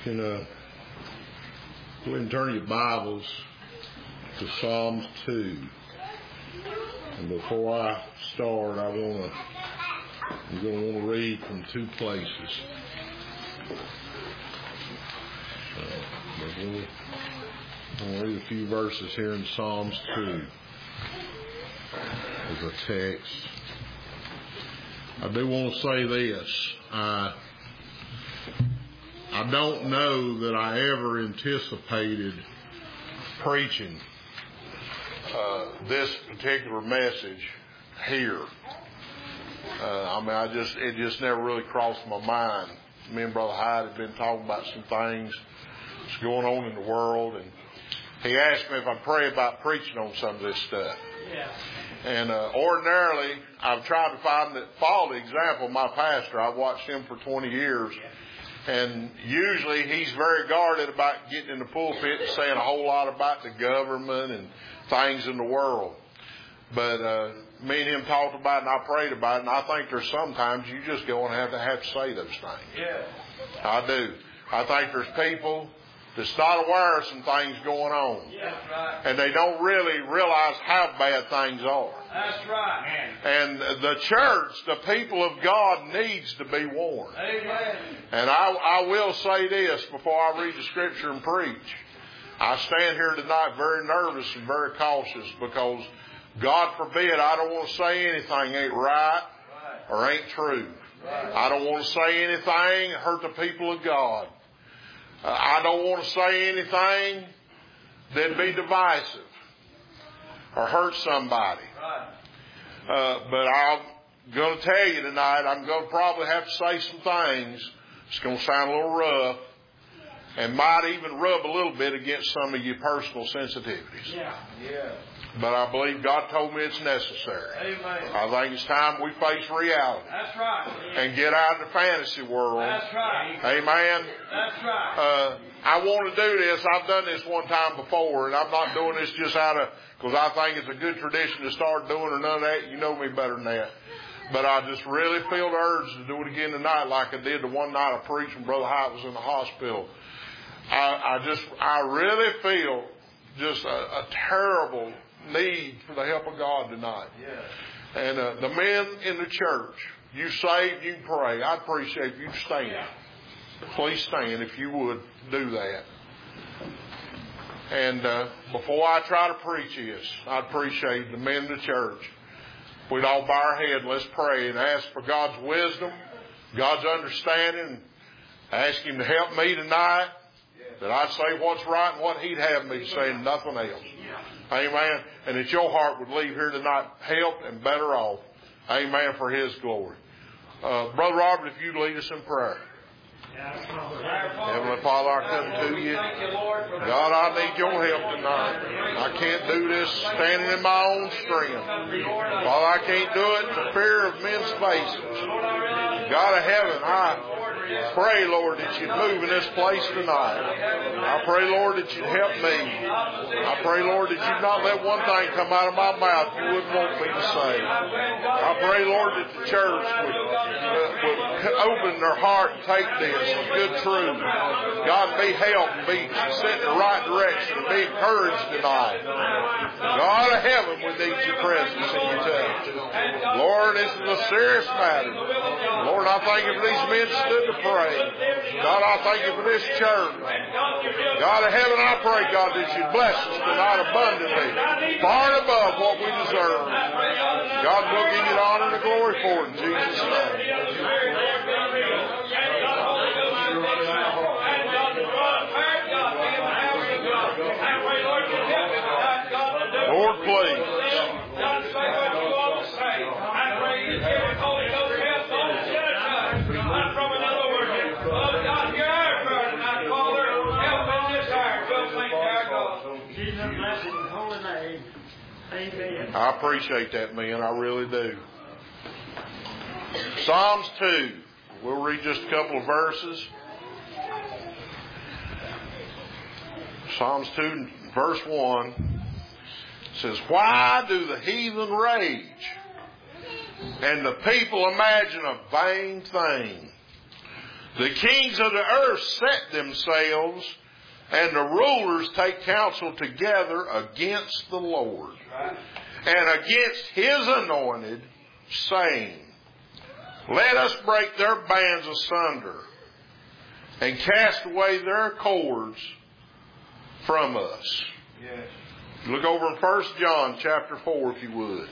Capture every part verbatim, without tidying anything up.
You know, go ahead and turn your Bibles to Psalms two. And before I start, I want to, I'm going to want to read from two places. So, I'm going to read a few verses here in Psalms two as a text. I do want to say this. I I don't know that I ever anticipated preaching uh, this particular message here. Uh, I mean, I just it just never really crossed my mind. Me and Brother Hyde had been talking about some things that's going on in the world, and he asked me if I'd pray about preaching on some of this stuff. Yeah. And uh, ordinarily, I've tried to find that follow the example of my pastor. I've watched him for twenty years. And usually he's very guarded about getting in the pulpit and saying a whole lot about the government and things in the world. But uh, me and him talked about it, and I prayed about it, and I think there's sometimes you just going to have to have to say those things. Yeah. I do. I think there's people that's not aware of some things going on. Yeah, right. And they don't really realize how bad things are. That's right. And the church, the people of God, needs to be warned. Amen. And I, I will say this before I read the scripture and preach. I stand here tonight very nervous and very cautious because, God forbid, I don't want to say anything ain't right or ain't true. I don't want to say anything that hurt the people of God. Uh, I don't want to say anything that'd be divisive or hurt somebody. Uh, but I'm going to tell you tonight, I'm going to probably have to say some things. It's going to sound a little rough and might even rub a little bit against some of your personal sensitivities. Yeah. Yeah. But I believe God told me it's necessary. Amen. I think it's time we face reality. That's right. And get out of the fantasy world. That's right. Amen. That's right. Uh, I want to do this. I've done this one time before, and I'm not doing this just out of, because I think it's a good tradition to start doing or none of that. You know me better than that. But I just really feel the urge to do it again tonight like I did the one night I preached when Brother Hyde was in the hospital. I, I just, I really feel just a, a terrible need for the help of God tonight. Yeah. And uh, the men in the church, you saved, you can pray. I'd appreciate if you stand. Yeah. Please stand if you would do that. And uh, before I try to preach this, I'd appreciate the men in the church. We'd all bow our head and let's pray and ask for God's wisdom, God's understanding. Ask Him to help me tonight, that I'd say what's right and what He'd have me say and nothing else. Amen. And that your heart would leave here tonight helped and better off. Amen, for His glory. Uh, Brother Robert, if you'd lead us in prayer. Heavenly Father, I come to you. God, I need your help tonight. I can't do this standing in my own strength. Father, I can't do it in the fear of men's faces. God of heaven, I pray, Lord, that you'd move in this place tonight. I pray, Lord, that you'd help me. I pray, Lord, that you'd not let one thing come out of my mouth you wouldn't want me to say. I pray, Lord, that the church would, uh, would open their heart and take this as good truth. God, be helped and be set in the right direction and be encouraged tonight. God of heaven, we need your presence and your touch. Lord, this is a serious matter. Lord, I thank you for these men stood to pray. God, I thank you for this church. God of heaven, I pray, God, that you bless us tonight abundantly, far and above what we deserve. God, we'll give you the honor and the glory for it in Jesus' name. Lord, please. I appreciate that, man. I really do. Psalms two. We'll read just a couple of verses. Psalms two, verse one says, "Why do the heathen rage, and the people imagine a vain thing? The kings of the earth set themselves, and the rulers take counsel together against the Lord and against His anointed, saying, let us break their bands asunder and cast away their cords from us. Yes. Look over in First John chapter four, if you would.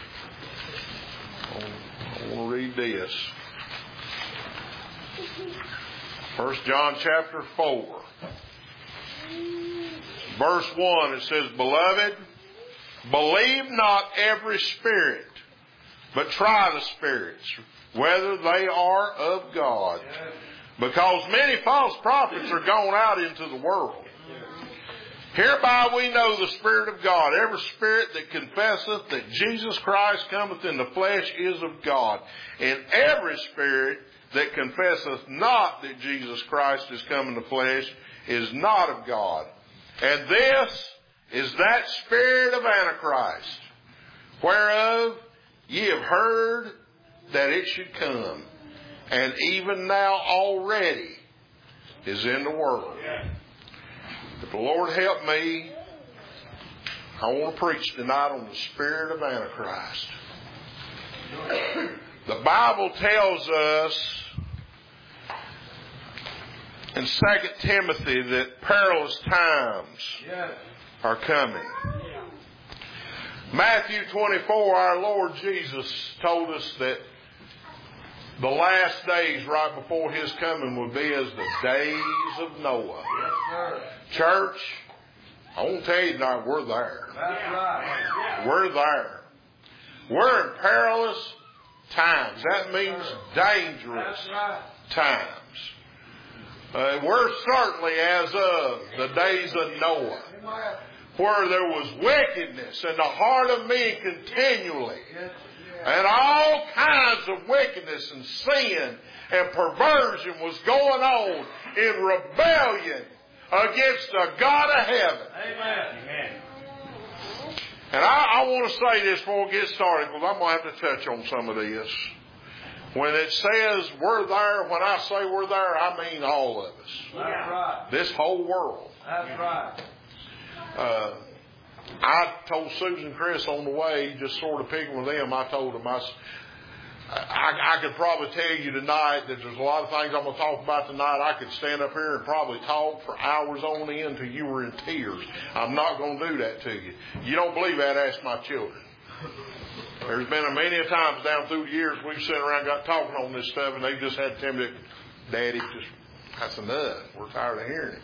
I want to read this. First John chapter four. Verse one, it says, beloved, believe not every spirit, but try the spirits, whether they are of God. Because many false prophets are gone out into the world. Hereby we know the Spirit of God. Every spirit that confesseth that Jesus Christ cometh in the flesh is of God. And every spirit that confesseth not that Jesus Christ is come in the flesh is not of God. And this is that spirit of Antichrist, whereof ye have heard that it should come, and even now already is in the world. If the Lord help me, I want to preach tonight on the spirit of Antichrist. The Bible tells us in Second Timothy that perilous times are coming. Matthew twenty-four, our Lord Jesus told us that the last days right before His coming would be as the days of Noah. Church, I won't tell you tonight, we're there. That's right. We're there. We're in perilous times. That means dangerous times. Uh, we're certainly as of the days of Noah, where there was wickedness in the heart of men continually, and all kinds of wickedness and sin and perversion was going on in rebellion against the God of heaven. Amen. And I, I want to say this before we get started, because I'm going to have to touch on some of this. When it says we're there, when I say we're there, I mean all of us. That's right. This whole world. That's right. Uh, I told Susan and Chris on the way, just sort of picking with them, I told them, I, I, I could probably tell you tonight that there's a lot of things I'm going to talk about tonight. I could stand up here and probably talk for hours on end until you were in tears. I'm not going to do that to you. You don't believe that? Ask my children. There's been a many a times down through the years we've sat around and got talking on this stuff, and they've just had to tell me, Daddy, just that's enough. We're tired of hearing it.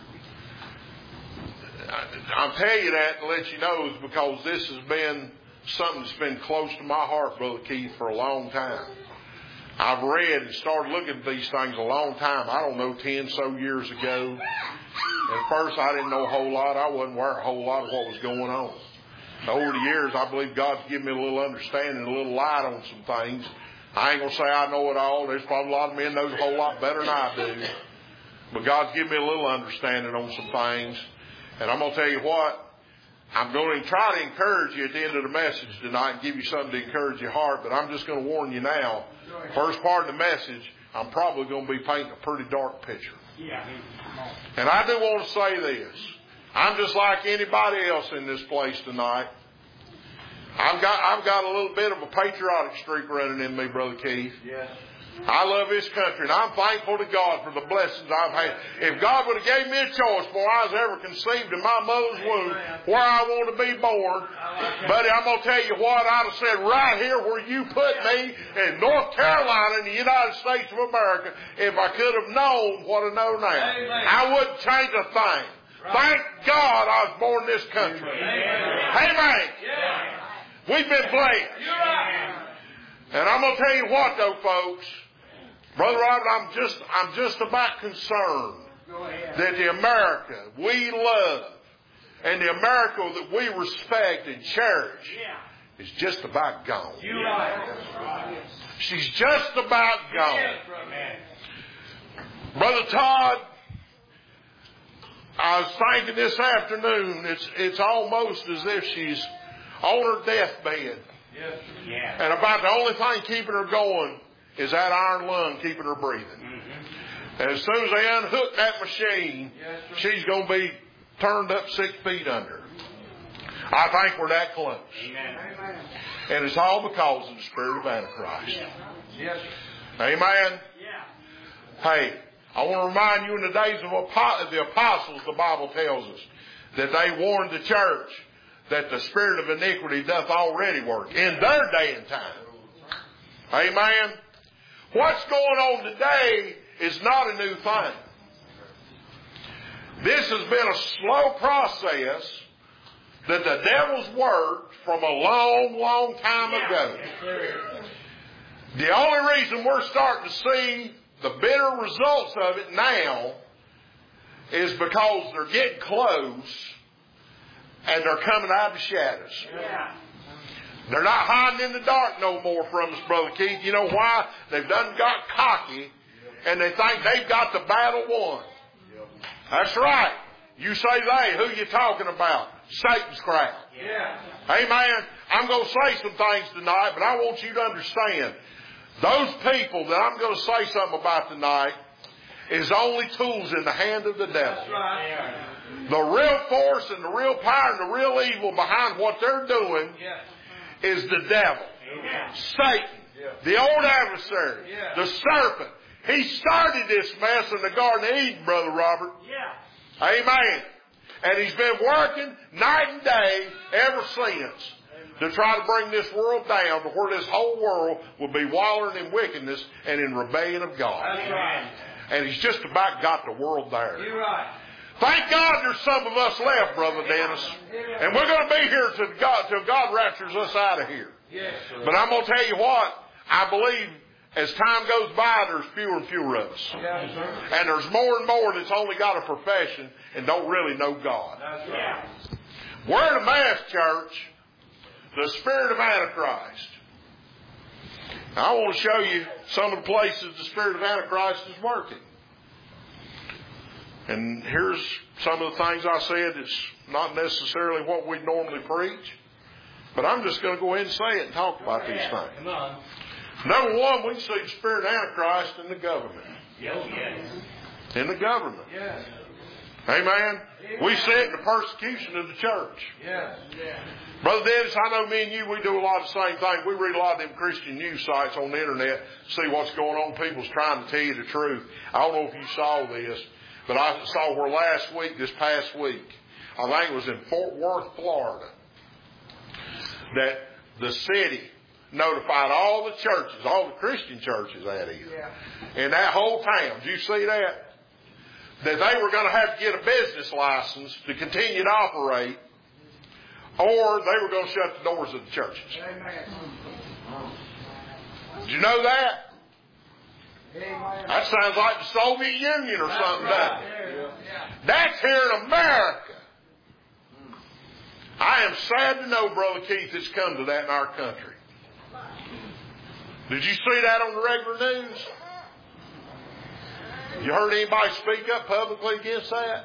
I'll tell you that to let you know is because this has been something that's been close to my heart, Brother Keith, for a long time. I've read and started looking at these things a long time. I don't know, ten so years ago. At first, I didn't know a whole lot. I wasn't aware a whole lot of what was going on. Over the years, I believe God's given me a little understanding, a little light on some things. I ain't going to say I know it all. There's probably a lot of men knows a whole lot better than I do. But God's given me a little understanding on some things. And I'm going to tell you what, I'm going to try to encourage you at the end of the message tonight and give you something to encourage your heart. But I'm just going to warn you now, first part of the message, I'm probably going to be painting a pretty dark picture. And I do want to say this. I'm just like anybody else in this place tonight. I've got I've got a little bit of a patriotic streak running in me, Brother Keith. Yes. I love this country, and I'm thankful to God for the blessings I've had. If God would have gave me a choice before I was ever conceived in my mother's womb where I want to be born, buddy, I'm going to tell you what, I'd have said right here where you put me in North Carolina in the United States of America, if I could have known what I know now. I wouldn't change a thing. Thank God I was born in this country. Amen. We've been blessed. And I'm going to tell you what, though, folks. Brother Robert, I'm just, I'm just about concerned that the America we love and the America that we respect and cherish is just about gone. She's just about gone. Brother Todd, I was thinking this afternoon, it's, it's almost as if she's on her deathbed. And about the only thing keeping her going is that iron lung keeping her breathing. And as soon as they unhook that machine, she's going to be turned up six feet under. I think we're that close. Amen. And it's all because of the spirit of Antichrist. Yes. Amen. Yeah. Hey, I want to remind you, in the days of the apostles, the Bible tells us that they warned the church that the spirit of iniquity doth already work in their day and time. Amen. What's going on today is not a new thing. This has been a slow process that the devil's worked from a long, long time ago. The only reason we're starting to see the bitter results of it now is because they're getting close and they're coming out of the shadows. They're not hiding in the dark no more from us, Brother Keith. You know why? They've done got cocky and they think they've got the battle won. That's right. You say they. Who you talking about? Satan's crowd. Yeah. Amen. I'm going to say some things tonight, but I want you to understand, those people that I'm going to say something about tonight is only tools in the hand of the devil. That's right. The real force and the real power and the real evil behind what they're doing is the devil. Amen. Satan, the old adversary, the serpent. He started this mess in the Garden of Eden, Brother Robert. Yeah. Amen. And he's been working night and day ever since to try to bring this world down to where this whole world will be wallowing in wickedness and in rebellion of God. That's right. And he's just about got the world there. You're right. Thank God there's some of us left, Brother Dennis. And we're going to be here till God, till God raptures us out of here. Yes, but I'm going to tell you what, I believe as time goes by, there's fewer and fewer of us. Yes, and there's more and more that's only got a profession and don't really know God. That's right. We're in a mass church, the spirit of Antichrist. Now, I want to show you some of the places the spirit of Antichrist is working. And here's some of the things I said. It's not necessarily what we normally preach, but I'm just going to go ahead and say it and talk about these things. Come on. Number one, we see the spirit of Antichrist in the government. Yes. In the government. Yes. Amen. We see it in the persecution of the church. Yes. Brother Dennis, I know me and you, we do a lot of the same things. We read a lot of them Christian news sites on the internet, see what's going on. People's trying to tell you the truth. I don't know if you saw this, but I saw where last week, this past week, I think it was in Fort Worth, Florida, that the city notified all the churches, all the Christian churches that is, yeah. in that whole town. Did you see that? That they were going to have to get a business license to continue to operate, or they were going to shut the doors of the churches. Amen. Did you know that? Amen. That sounds like the Soviet Union or That's something, right. doesn't it? Yeah. That's here in America. I am sad to know, Brother Keith, it's come to that in our country. Did you see that on the regular news? You heard anybody speak up publicly against that?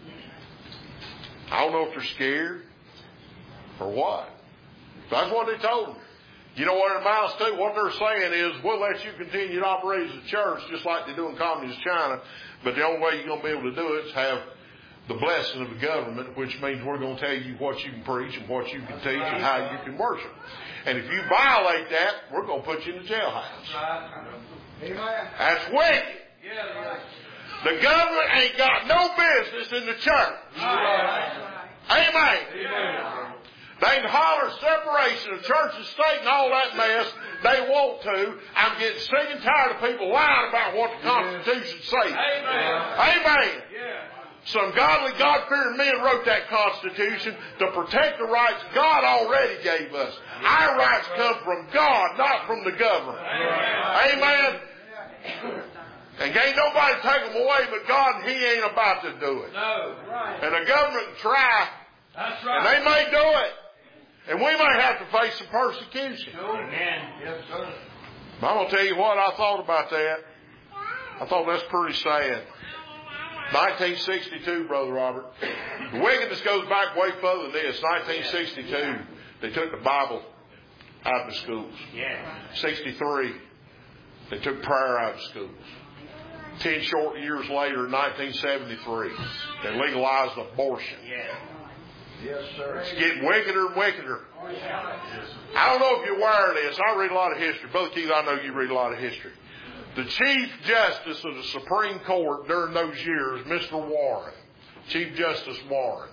I don't know if they're scared or what. That's what they told them. You know what it amounts to? What they're saying is, we'll let you continue to operate as a church just like they do in communist China, but the only way you're going to be able to do it is have the blessing of the government, which means we're going to tell you what you can preach and what you can teach and how you can worship. And if you violate that, we're going to put you in the jailhouse. That's wicked. The government ain't got no business in the church. Amen. They can holler separation of church and state and all that mess they want to. I'm getting sick and tired of people lying about what the Constitution says. Amen. Amen. Some godly, God-fearing men wrote that Constitution to protect the rights God already gave us. Our rights come from God, not from the government. Amen. And ain't nobody take them away but God, and He ain't about to do it. No. And the government can try. That's right. And they may do it. And we may have to face some persecution. Amen. Yes, sir. But I'm going to tell you what I thought about that. I thought that's pretty sad. nineteen sixty-two, Brother Robert. The wickedness goes back way further than this. nineteen sixty-two, they took the Bible out of the schools. Yeah. sixty-three, They took prayer out of schools. Ten short years later, in nineteen seventy-three, they legalized abortion. Yes, sir. It's getting wickeder and wickeder. I don't know if you're aware of this. I read a lot of history. Brother Keith, I know you read a lot of history. The Chief Justice of the Supreme Court during those years, Mister Warren, Chief Justice Warren,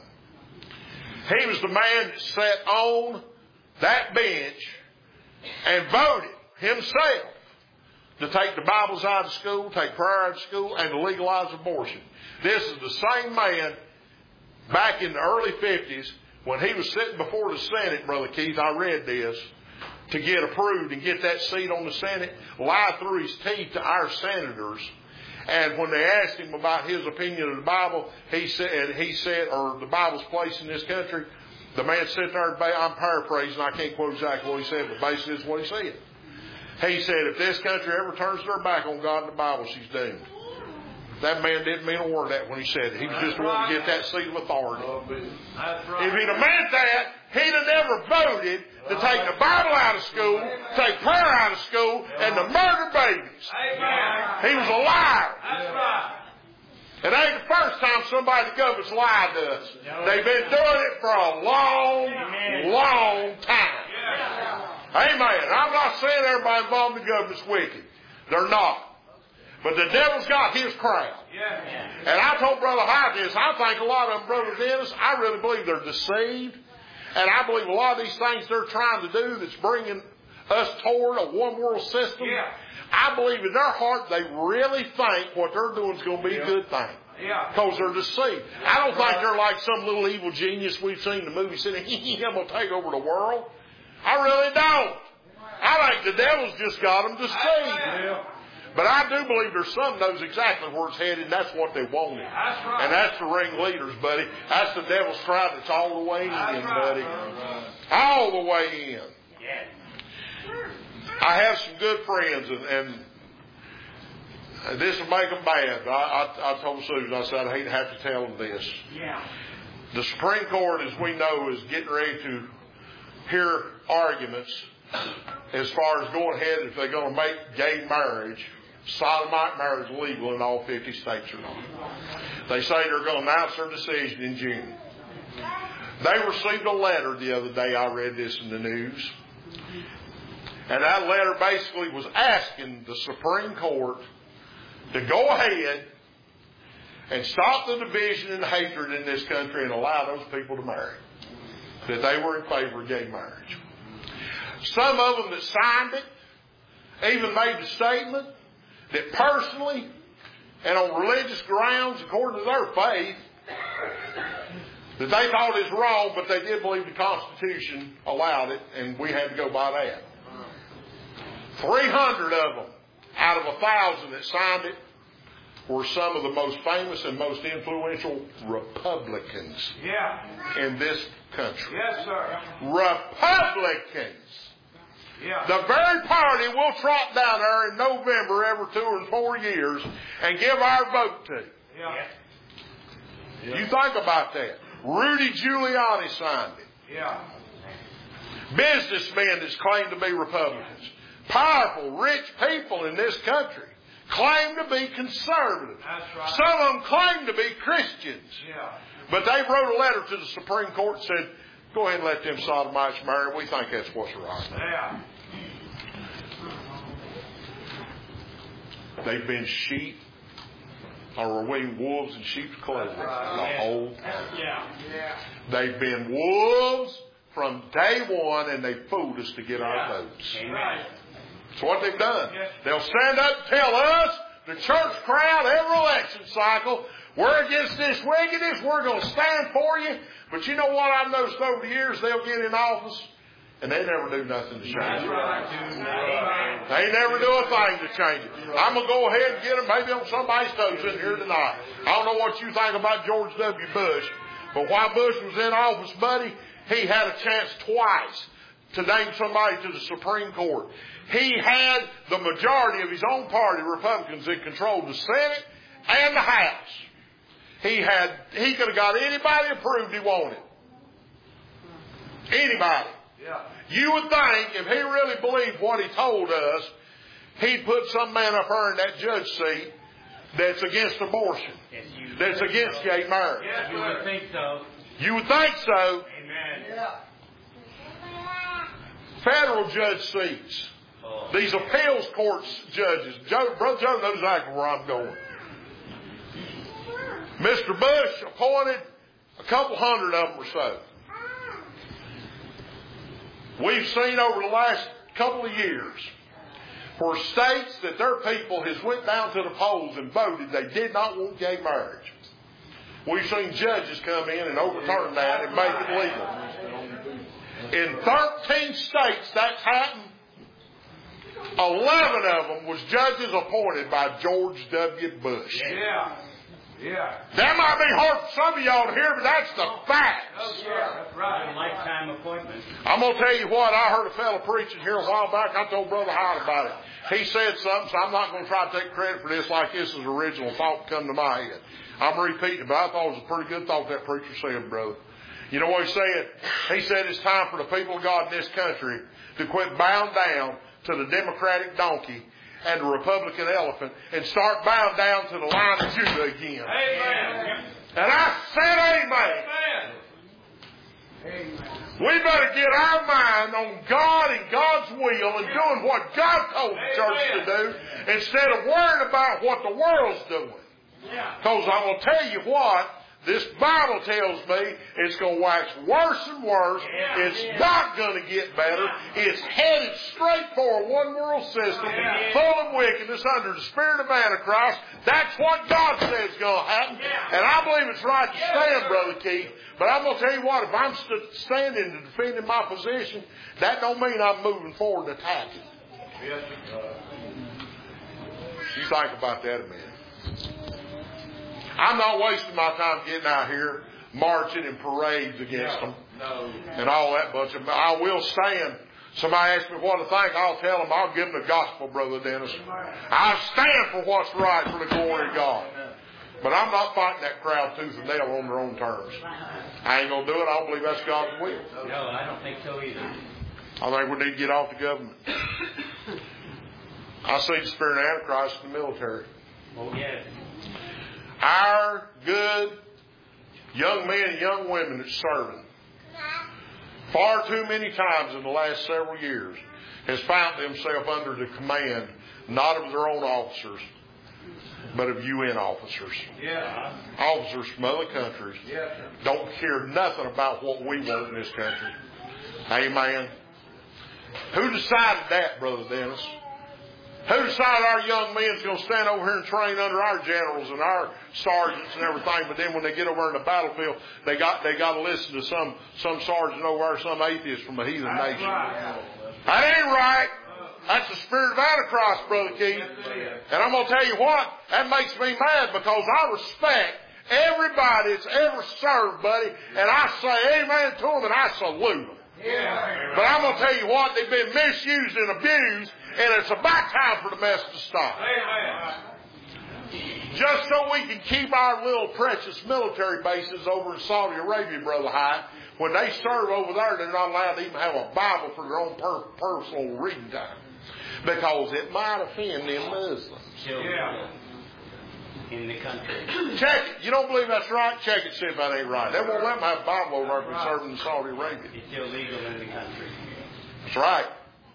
he was the man that sat on that bench and voted himself to take the Bibles out of school, take prayer out of school, and to legalize abortion. This is the same man back in the early fifties when he was sitting before the Senate, Brother Keith, I read this, to get approved and get that seat on the Senate, lied through his teeth to our senators. And when they asked him about his opinion of the Bible, he said, he said, or the Bible's place in this country, the man sat there, I'm paraphrasing, I can't quote exactly what he said, but basically it's what he said. He said, if this country ever turns their back on God and the Bible, she's doomed. That man didn't mean a word of that when he said it. He was just wanting to get that seat of authority. If he'd have meant that, he'd have never voted to take the Bible out of school, take prayer out of school, and to murder babies. He was a liar. It ain't the first time somebody in the government's lied to us. They've been doing it for a long, long time. Amen. I'm not saying everybody involved in the government's wicked. They're not. But the devil's got his crowd. And I told Brother Hyde this. I think a lot of them, Brother Dennis, I really believe they're deceived. And I believe a lot of these things they're trying to do that's bringing us toward a one-world system, yeah. I believe in their heart they really think what they're doing is going to be a good thing. Because they're deceived. I don't think they're like some little evil genius we've seen in the movie saying, I'm going to take over the world. I really don't. I think the devil's just got them deceived. But I do believe there's some knows exactly where it's headed, and that's what they wanted. That's right. And that's the ringleaders, buddy. That's the devil's crowd that's all the way in, buddy. All the way in. I have some good friends, and, and this will make them bad. I, I, I told Susan, I said, I hate to have to tell them this. Yeah. The Supreme Court, as we know, is getting ready to hear arguments as far as going ahead if they're going to make gay marriage, sodomite marriage, legal in all fifty states or not. They say they're going to announce their decision in June. They received a letter the other day. I read this in the news. And that letter basically was asking the Supreme Court to go ahead and stop the division and hatred in this country and allow those people to marry. That they were in favor of gay marriage. Some of them that signed it even made the statement that personally and on religious grounds, according to their faith, that they thought it was wrong, but they did believe the Constitution allowed it, and we had to go by that. three hundred of them out of a thousand that signed it were some of the most famous and most influential Republicans yeah. in this country. Yes, sir. Republicans. Yeah. The very party we'll trot down there in November every two or four years and give our vote to. Yeah. Yeah. You think about that. Rudy Giuliani signed it. Yeah. Businessmen that claim to be Republicans. Powerful, rich people in this country claim to be conservative. That's right. Some of them claim to be Christians. Yeah. But they wrote a letter to the Supreme Court and said, go ahead and let them sodomites marry. We think that's what's right. Yeah. They've been sheep, or are we wolves in sheep's clothing right. the yeah. whole time. Yeah. Yeah. They've been wolves from day one, and they fooled us to get yeah. our votes. Amen. That's what they've done. Yes. They'll stand up and tell us, the church crowd, every election cycle, we're against this wickedness, we're going to stand for you. But you know what I've noticed over the years? They'll get in office, and they never do nothing to change it. Right. They never do a thing to change it. I'm going to go ahead and get them maybe on somebody's toes in here tonight. I don't know what you think about George W. Bush, but while Bush was in office, buddy, he had a chance twice to name somebody to the Supreme Court. He had the majority of his own party, Republicans, that controlled the Senate and the House. He had, he could have got anybody approved he wanted. Anybody. Yeah. You would think if he really believed what he told us, he'd put some man up there in that judge seat that's against abortion, Yes, you that's against gay marriage. Yes, you would think so. You would think so. Amen. Yeah. Federal judge seats. Oh. These appeals courts judges. Joe, Brother Joe knows exactly where I'm going. Mister Bush appointed a couple hundred of them or so. We've seen over the last couple of years for states that their people has went down to the polls and voted they did not want gay marriage. We've seen judges come in and overturn that and make it legal. In thirteen states that's happened. Eleven of them was judges appointed by George W. Bush. Yeah. Yeah. That might be hard for some of y'all to hear, but that's the facts. Yeah, that's right. Lifetime appointment. I'm going to tell you what, I heard a fellow preaching here a while back. I told Brother Hyde about it. He said something, so I'm not going to try to take credit for this like this is original thought come to my head. I'm repeating it, but I thought it was a pretty good thought that preacher said, brother. You know what he said? He said it's time for the people of God in this country to quit bowing down to the Democratic donkey and the Republican elephant and start bowing down to the Lion of Judah again. Amen. And I said amen. Amen. We better get our mind on God and God's will and doing what God told the church to do instead of worrying about what the world's doing. Because I'm going to tell you what, this Bible tells me it's going to wax worse and worse. It's not going to get better. It's headed straight for a one-world system full of wickedness under the spirit of Antichrist. That's what God says is going to happen. And I believe it's right to stand, Brother Keith. But I'm going to tell you what, if I'm st- standing and defending my position, that don't mean I'm moving forward and attacking. You think about that a minute. I'm not wasting my time getting out here marching in parades against them and all that bunch of. I will stand. Somebody asks me what to think, I'll tell them. I'll give them the gospel, Brother Dennis. I stand for what's right for the glory of God. But I'm not fighting that crowd tooth and nail on their own terms. I ain't going to do it. I don't believe that's God's will. No, I don't think so either. I think we need to get off the government. I see the spirit of Antichrist in the military. Oh, yes. Our good young men and young women that's serving far too many times in the last several years has found themselves under the command not of their own officers but of U N officers. Yeah. Officers from other countries Yes, don't care nothing about what we want in this country. Amen. Who decided that, Brother Dennis? Who decided our young men's going to stand over here and train under our generals and our sergeants and everything, but then when they get over in the battlefield, they got they got to listen to some some sergeant over there, some atheist from a heathen That's nation. right. That ain't right. That's the spirit of Antichrist, Brother Keith. And I'm going to tell you what, that makes me mad because I respect everybody that's ever served, buddy, and I say amen to them and I salute them. Yeah. But I'm going to tell you what, they've been misused and abused, and it's about time for the mess to stop. Amen. Just so we can keep our little precious military bases over in Saudi Arabia, Brother Hyde, when they serve over there, they're not allowed to even have a Bible for their own per- personal reading time. Because it might offend them Muslims. Yeah. In the country. Check it. You don't believe that's right? Check it, see if that ain't right. They won't let them have a Bible over there if they're serving in Saudi Arabia. It's illegal in the country. That's right.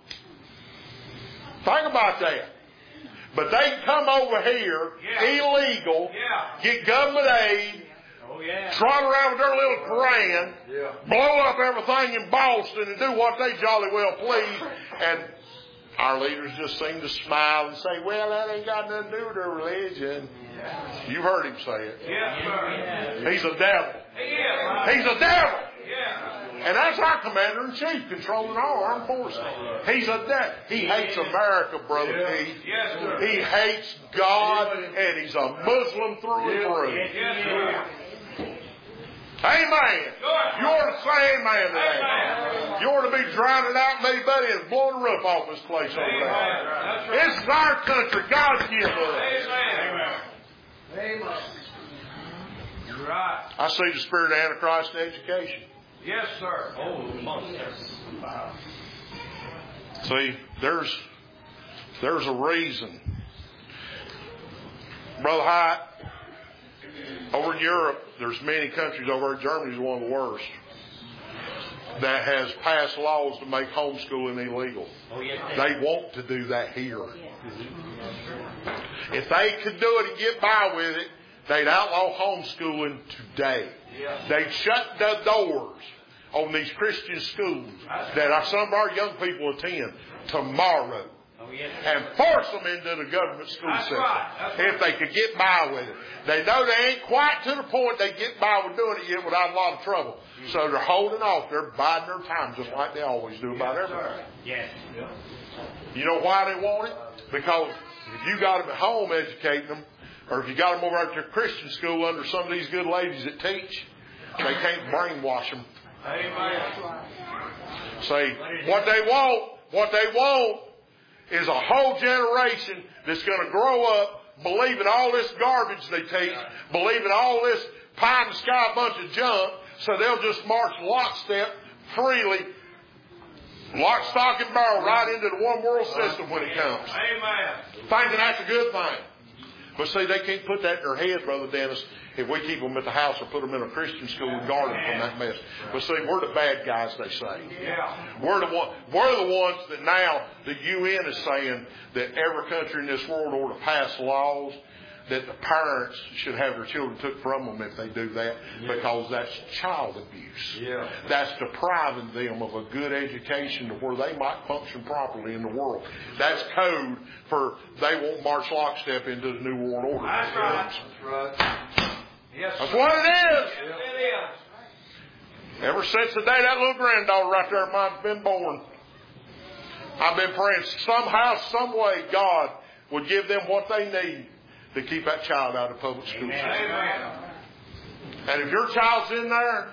Think about that. But they can come over here, Yeah. illegal, Yeah. get government aid, Oh, yeah. trot around with their little Koran, Yeah. blow up everything in Boston and do what they jolly well please. And our leaders just seem to smile and say, well, that ain't got nothing to do with their religion. You've heard him say it. Yes, sir. He's a devil. He is. He's a devil. Yeah. And that's our commander-in-chief controlling our armed forces. He's a devil. He hates America, Brother Yeah. Keith. Yes, sir. He hates God, and he's a Muslim through and through. Yes, sir. Amen. You ought to say amen to that. Amen. You ought to be drowning out me, buddy, and blowing the roof off this place over Amen. there. That's right. This is our country. God's given us. Amen. Amen. You're right. I see the spirit of Antichrist in education. Yes, sir. Oh, monster. See, there's There's a reason. Brother Hyatt, over in Europe, there's many countries over there. Germany's one of the worst, that has passed laws to make homeschooling illegal. Oh, yes, They want to do that here. If they could do it and get by with it, they'd outlaw homeschooling today. They'd shut the doors on these Christian schools that our, some of our young people attend tomorrow. Oh, yes. And force them into the government school That's system. right. That's If they could get by with it. They know they ain't quite to the point they get by with doing it yet without a lot of trouble. So they're holding off. They're biding their time just like they always do about everything. Yes. You know why they want it? Because if you got them at home educating them, or if you got them over at your Christian school under some of these good ladies that teach, they can't brainwash them. Amen. Say, what they want, what they want is a whole generation that's going to grow up believing all this garbage they teach, believing all this pie in the sky bunch of junk, so they'll just march lockstep freely, lock, stock, and barrel right into the one world system when it comes. Amen. Thinking that's a good thing. But see, they can't put that in their head, Brother Dennis, if we keep them at the house or put them in a Christian school and guard them from that mess. But see, we're the bad guys, they say. Yeah. We're the, one, we're the ones that now the U N is saying that every country in this world ought to pass laws that the parents should have their children took from them if they do that, because that's child abuse. Yeah. That's depriving them of a good education to where they might function properly in the world. That's code for they won't march lockstep into the New World Order. That's right. That's right. Yes, That's sir. what it is. Yes, it is. Ever since the day that little granddaughter right there might have been born, I've been praying somehow, some way God would give them what they need to keep that child out of public school. Amen. And if your child's in there,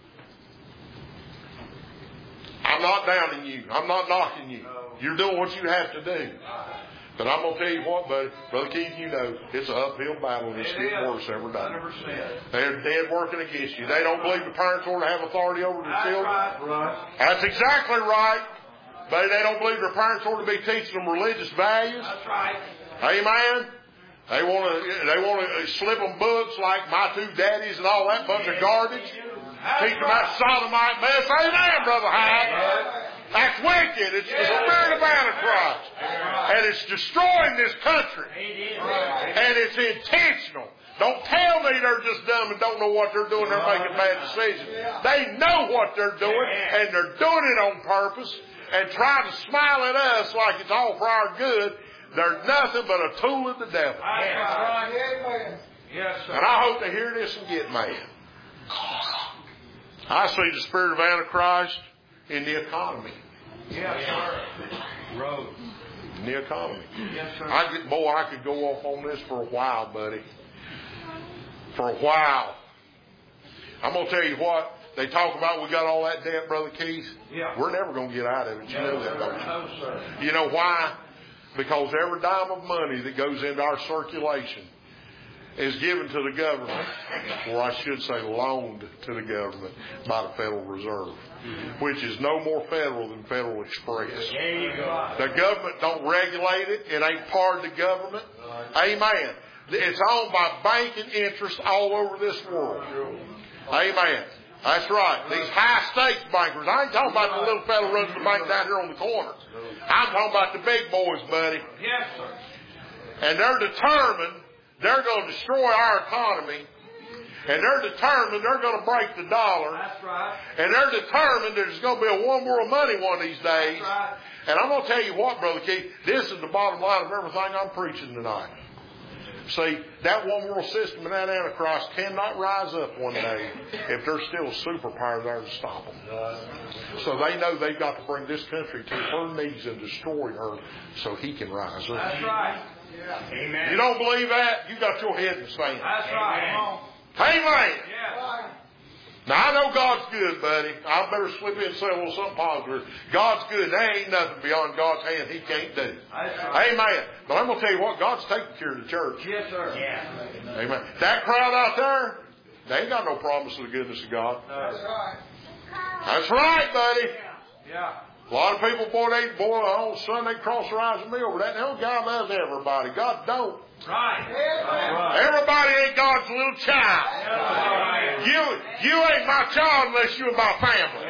I'm not downing you. I'm not knocking you. You're doing what you have to do. But I'm going to tell you what, buddy. Brother Keith, you know, it's an uphill battle and it's getting worse every day. one hundred percent. They're dead working against you. They don't believe the parents ought to have authority over their That's children. right. Right. That's exactly right. But they don't believe their parents ought to be teaching them religious values. That's right. Amen. They want to they want to slip them books like My Two Daddies and all that bunch of garbage. Teach them that sodomite mess. Amen, Brother Hyde. That's wicked. It's the spirit of Antichrist. And it's destroying this country. And it's intentional. Don't tell me they're just dumb and don't know what they're doing. They're making bad decisions. They know what they're doing, and they're doing it on purpose and trying to smile at us like it's all for our good. They're nothing but a tool of the devil. Yes, sir. And I hope they hear this and get mad. I see the spirit of Antichrist in the economy. Yes, sir. Road. In the economy. Yes, sir. I could, boy, I could go off on this for a while, buddy. For a while. I'm going to tell you what. They talk about we got all that debt, Brother Keith. Yeah. We're never going to get out of it. You know that, don't you? No, sir. You know why? Because every dime of money that goes into our circulation is given to the government, or I should say loaned to the government by the Federal Reserve, which is no more federal than Federal Express. There you go. The government don't regulate it. It ain't part of the government. Amen. It's owned by banking interests all over this world. Amen. That's right. These high stakes bankers. I ain't talking about the little fellow runs the bank down here on the corner. I'm talking about the big boys, buddy. Yes, sir. And they're determined they're going to destroy our economy. And they're determined they're going to break the dollar. That's right. And they're determined there's going to be a one world money one of these days. That's right. And I'm going to tell you what, Brother Keith, this is the bottom line of everything I'm preaching tonight. See, that one world system and that Antichrist cannot rise up one day if there's still a superpower there to stop them. So they know they've got to bring this country to her knees and destroy her so he can rise up. That's right. Yeah. Amen. You don't believe that? You got your head in the sand. That's right. Come on. Amen. Yeah. Now, I know God's good, buddy. I better slip in and say a little something positive. God's good. There ain't nothing beyond God's hand He can't do. That's right. Amen. But I'm going to tell you what, God's taking care of the church. Yes, sir. Yeah. Amen. That crowd out there, they ain't got no promise of the goodness of God. That's right. That's right, buddy. Yeah. A lot of people, boy, they, boy, all of a sudden they cross their eyes and me over that. No, God loves everybody. God don't. Right. Right. Everybody ain't God's little child. Right. You, you ain't my child unless you're my family.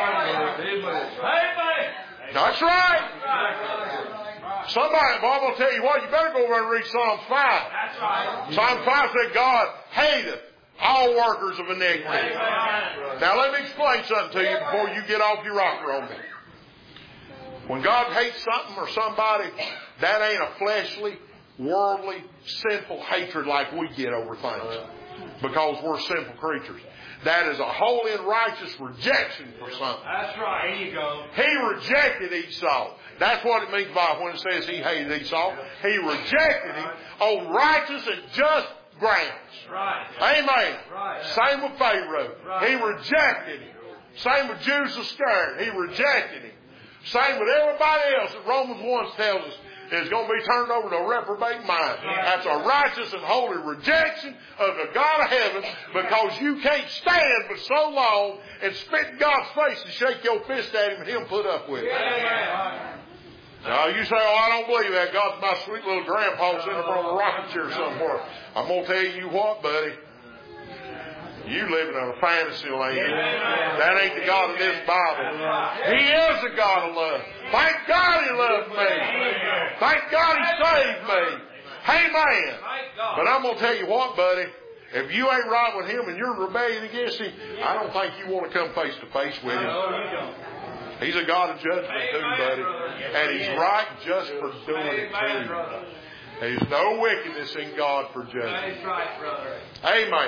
Amen. That's right. Somebody, well, I'm going to tell you what, you better go over and read Psalms five. That's right. Psalm five said, God hateth all workers of iniquity. Amen. Now let me explain something to you before you get off your rocker on me. When God hates something or somebody, that ain't a fleshly, worldly, sinful hatred like we get over things. Because we're sinful creatures. That is a holy and righteous rejection for something. That's right. There you go. He rejected Esau. That's what it means by when it says he hated Esau. He rejected him on righteous and just grounds. Right. Amen. Right. Same with Pharaoh. Right. He rejected him. Same with Judas Iscariot. He rejected him. Same with everybody else that Romans one tells us is going to be turned over to a reprobate mind. That's a righteous and holy rejection of the God of heaven, because you can't stand for so long and spit in God's face and shake your fist at him and him put up with it. Now you say, oh, I don't believe that. God's my sweet little grandpa sitting up on a rocking chair somewhere. I'm going to tell you what, buddy. You living in a fantasy land. That ain't the God of this Bible. He is the God of love. Thank God He loved me. Thank God He saved me. Amen. But I'm going to tell you what, buddy. If you ain't right with Him and you're rebelling against Him, I don't think you want to come face to face with Him. He's a God of judgment too, buddy. And He's right just for doing it too. There's no wickedness in God for judgment. Amen.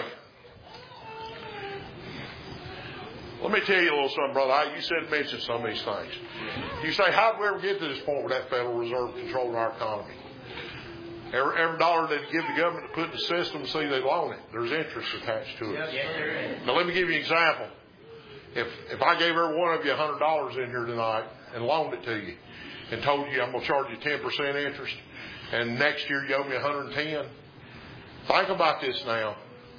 Let me tell you a little something, brother. You said mention some of these things. You say, how did we ever get to this point with that Federal Reserve controlling our economy? Every, every dollar they give the government to put in the system, see, they loan it. There's interest attached to it. Yes, there is. Now, let me give you an example. If if I gave every one of you one hundred dollars in here tonight and loaned it to you and told you I'm going to charge you ten percent interest, and next year you owe me one hundred ten, think about this now.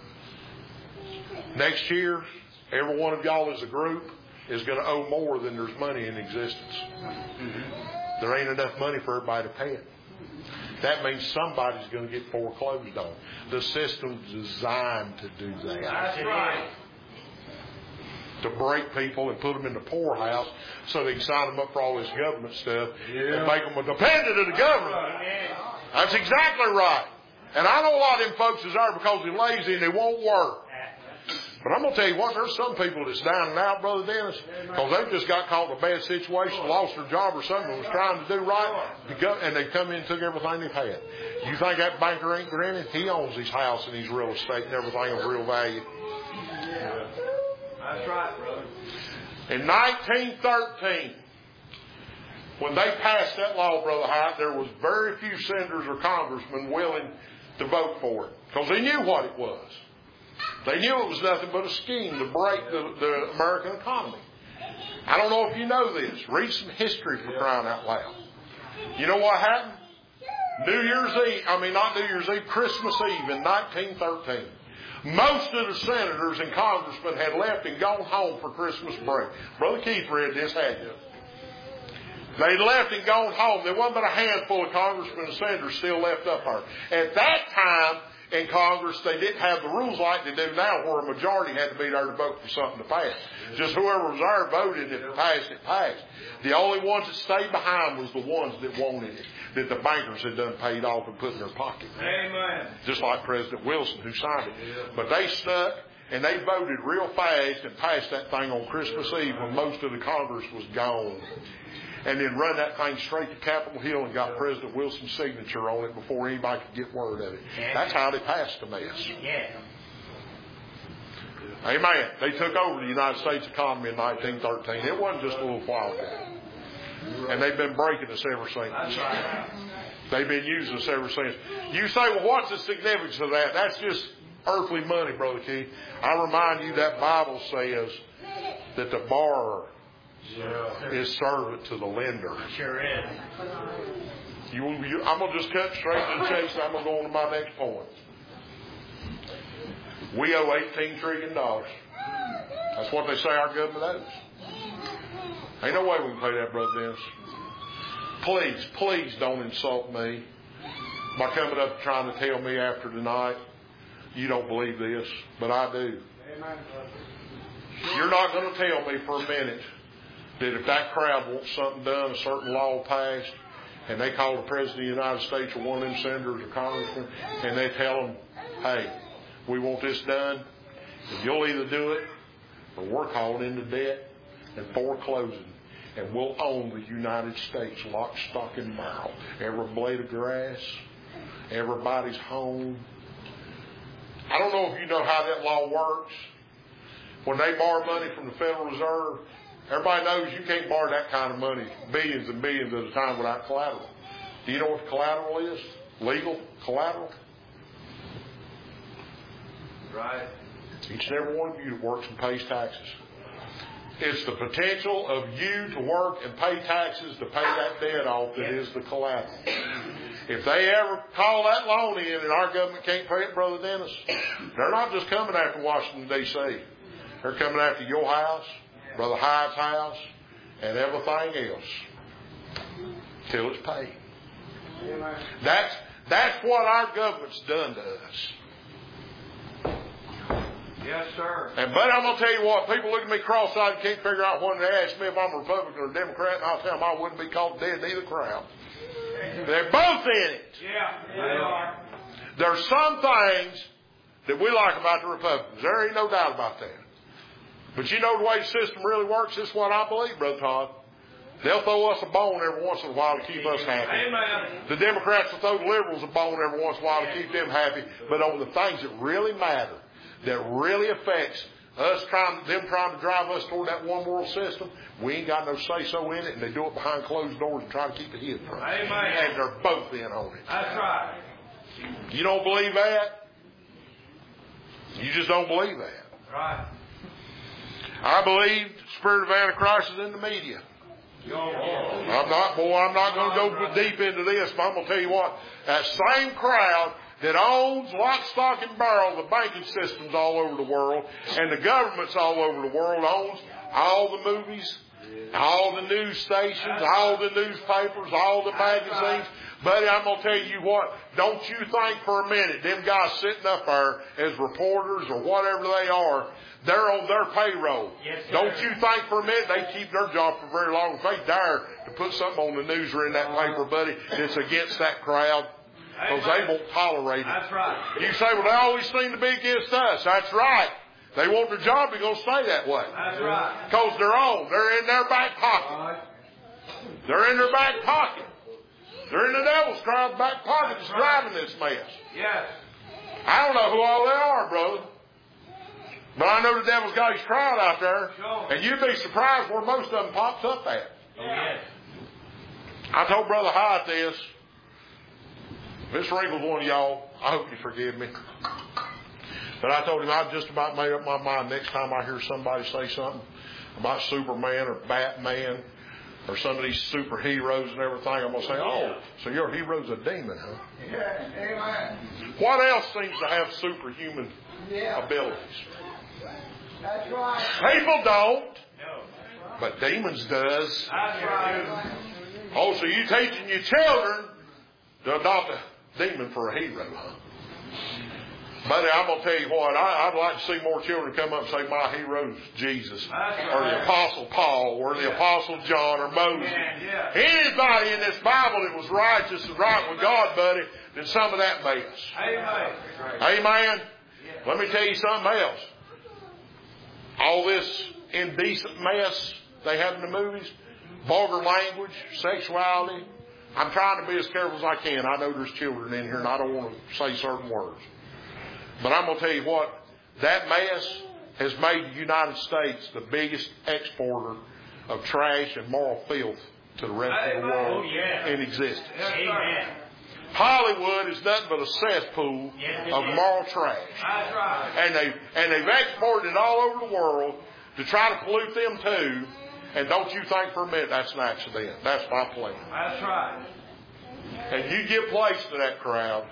Next year, every one of y'all as a group is going to owe more than there's money in existence. Mm-hmm. There ain't enough money for everybody to pay it. That means somebody's going to get foreclosed on. The system's designed to do that. That's right. To break people and put them in the poorhouse so they can sign them up for all this government stuff yeah. and make them a dependent of the government. That's exactly right. And I know a lot of them folks is there because they're lazy and they won't work. But I'm going to tell you what, there's some people that's down and out, Brother Dennis, because they've just got caught in a bad situation, lost their job or something, and was trying to do right, and they come in and took everything they've had. You think that banker ain't grinning? He owns his house and his real estate and everything of real value. That's right, brother. In nineteen thirteen, when they passed that law, Brother Hyatt, there was very few senators or congressmen willing to vote for it, because they knew what it was. They knew it was nothing but a scheme to break the, the American economy. I don't know if you know this. Read some history for crying out loud. You know what happened? New Year's Eve, I mean not New Year's Eve, Christmas Eve in nineteen thirteen. Most of the senators and congressmen had left and gone home for Christmas break. Brother Keith read this, had you? They'd left and gone home. There wasn't but a handful of congressmen and senators still left up there. At that time, in Congress, they didn't have the rules like they do now where a majority had to be there to vote for something to pass. Just whoever was there voted. If it passed, it passed. The only ones that stayed behind was the ones that wanted it, that the bankers had done paid off and put in their pocket. Amen. Just like President Wilson, who signed it. But they stuck, and they voted real fast and passed that thing on Christmas Eve when most of the Congress was gone. And then run that thing straight to Capitol Hill and got President Wilson's signature on it before anybody could get word of it. That's how they passed the mess. Yeah. Amen. They took over the United States economy in nineteen thirteen. It wasn't just a little while ago. And they've been breaking us ever since. They've been using us ever since. You say, well, what's the significance of that? That's just earthly money, Brother Keith. I remind you that Bible says that the borrower Yeah. is servant to the lender. Sure is. You, you, I'm going to just cut straight to the chase. I'm going to go on to my next point. We owe eighteen trillion dollars. That's what they say our government owes. Ain't no way we can pay that, Brother Dennis. Please, please don't insult me by coming up and trying to tell me after tonight you don't believe this, but I do. Amen. You're not going to tell me for a minute that if that crowd wants something done, a certain law passed, and they call the President of the United States or one of them senators or congressmen, and they tell them, hey, we want this done, and you'll either do it or we're called into debt and foreclosing, and we'll own the United States lock, stock, and barrel. Every blade of grass, everybody's home. I don't know if you know how that law works. When they borrow money from the Federal Reserve, everybody knows you can't borrow that kind of money, billions and billions at a time without collateral. Do you know what collateral is? Legal collateral? Right. Each and every one of you that works and pays taxes. It's the potential of you to work and pay taxes to pay that debt off that is the collateral. If they ever call that loan in and our government can't pay it, Brother Dennis, they're not just coming after Washington, D C They're coming after your house, Brother Hyatt's house, and everything else till it's paid. That's, that's what our government's done to us. Yes, sir. And but I'm going to tell you what, people look at me cross-eyed and can't figure out when they ask me if I'm a Republican or a Democrat, and I'll tell them I wouldn't be caught dead in either crowd. They're both in it. Yeah, they are. There's some things that we like about the Republicans. There ain't no doubt about that. But you know the way the system really works? This is what I believe, Brother Todd. They'll throw us a bone every once in a while to keep us happy. Amen. The Democrats will throw the liberals a bone every once in a while to keep them happy. But on the things that really matter, that really affects us trying, them trying to drive us toward that one world system, we ain't got no say-so in it, and they do it behind closed doors and try to keep it hidden from us. Amen. And they're both in on it. That's right. You don't believe that? You just don't believe that. Right. I believe the spirit of Antichrist is in the media. I'm not, boy, I'm not going to go deep into this, but I'm going to tell you what, that same crowd that owns lock, stock, and barrel the banking systems all over the world, and the governments all over the world owns all the movies, all the news stations, all the newspapers, all the magazines. Buddy, I'm going to tell you what, don't you think for a minute, them guys sitting up there as reporters or whatever they are, they're on their payroll. Yes, don't you think for a minute they keep their job for very long. If they dare to put something on the news or in that paper, buddy, that's against that crowd, because they won't tolerate it. That's right. You say, well, they always seem to be against us. That's right. They want their job to go stay that way. That's right. Because they're on. They're in their back pocket. They're in their back pocket. They're in the devil's crowd's back pocket that's driving this mess. Yes. I don't know who all they are, brother. But I know the devil's got his crowd out there. Sure. And you'd be surprised where most of them pops up at. Oh, yes. I told Brother Hyatt this. This wrinkles one of y'all. I hope you forgive me. But I told him I've just about made up my mind next time I hear somebody say something about Superman or Batman or some of these superheroes and everything, I'm going to say, oh, so your hero's a demon, huh? Yeah. Amen. What else seems to have superhuman Yeah. abilities? That's right. People don't, No. but demons does. That's right. Oh, so you teaching your children to adopt a demon for a hero, huh? Buddy, I'm going to tell you what, I, I'd like to see more children come up and say, my hero's Jesus, or the Apostle Paul, or the Apostle John, or Moses. Yeah. Anybody in this Bible that was righteous and right with God, buddy, than some of that mess. Amen. Amen? Let me tell you something else. All this indecent mess they have in the movies, vulgar language, sexuality. I'm trying to be as careful as I can. I know there's children in here and I don't want to say certain words. But I'm going to tell you what, that mess has made the United States the biggest exporter of trash and moral filth to the rest of the world oh, yeah. in existence. Amen. Hollywood is nothing but a cesspool yes, of moral trash. That's right. And, they, and they've exported it all over the world to try to pollute them too. And don't you think for a minute that's an accident. That's my plan. That's right. And you give place to that crowd.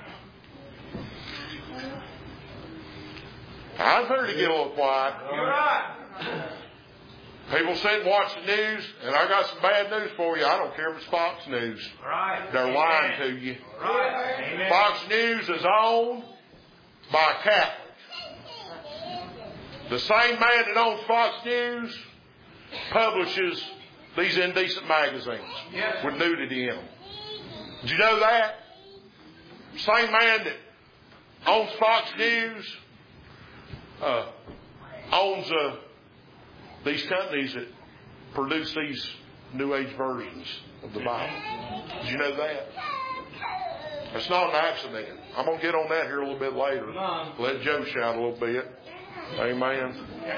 I'd better to get a little quiet. You're right. People sit and watch the news, and I got some bad news for you. I don't care if it's Fox News. Right. They're Amen. lying to you. Right. Amen. Fox News is owned by Catholics. The same man that owns Fox News publishes these indecent magazines Yes. with nudity in them. Did you know that? Same man that owns Fox News uh, owns uh, these companies that produce these New Age versions of the Bible. Did you know that? It's not an accident. I'm going to get on that here a little bit later. Let Joe shout a little bit. Amen.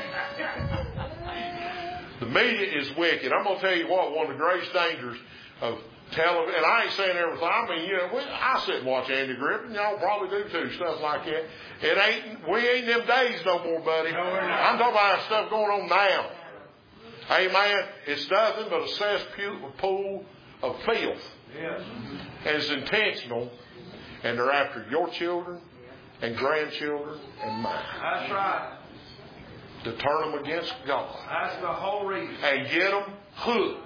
The media is wicked. I'm going to tell you what, one of the greatest dangers of television, and I ain't saying everything. I mean, you know, we, I sit and watch Andy Griffin. Y'all probably do too, stuff like that. It ain't, we ain't in them days no more, buddy. No, we're not. I'm talking about stuff going on now. Amen. It's nothing but a cesspool of filth. Yes. And it's intentional, and they're after your children and grandchildren and mine. That's right. To turn them against God. That's the whole reason. And get them hooked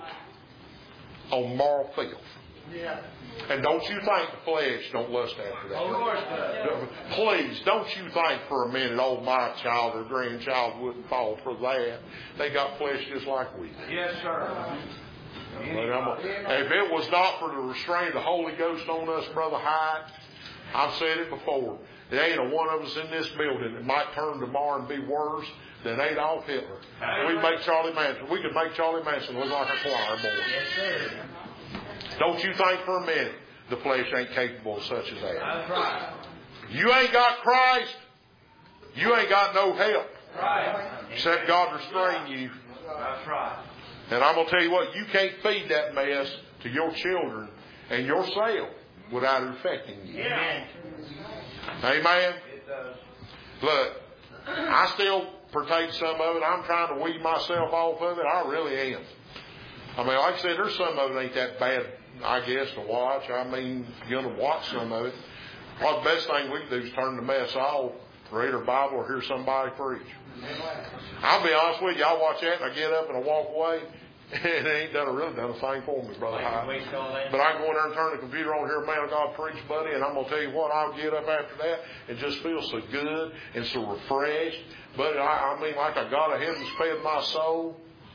on moral filth. Yeah. And don't you think the flesh don't lust after that? Of course does. Please, don't you think for a minute, oh, my child or grandchild wouldn't fall for that. They got flesh just like we do. Yes, sir. But I'm a, if it was not for the restraint of the Holy Ghost on us, Brother Hyde, I've said it before. There ain't a one of us in this building that might turn tomorrow and be worse than Adolf Hitler. We'd make Charlie Manson. We could make Charlie Manson look like a choir boy. Yes, sir. Don't you think for a minute the flesh ain't capable of such as that. That's right. You ain't got Christ, you ain't got no help. Right. Except God restrain you. That's right. And I'm going to tell you what, you can't feed that mess to your children and yourself without it affecting you. Yeah. Amen? It does. Look, I still partake some of it. I'm trying to weed myself off of it. I really am. I mean, like I said, there's some of it ain't that bad, I guess, to watch. I mean, you're going to watch some of it. Well, the best thing we can do is turn the mess off, read our Bible, or hear somebody preach. I'll be honest with you, I watch that and I get up and I walk away. It ain't done a really done a thing for me, Brother Hyde. But I go in there and turn the computer on, hear a man of God preach, buddy, and I'm going to tell you what, I'll get up after that and just feel so good and so refreshed. But I, I mean, like I got a heaven's fed my soul.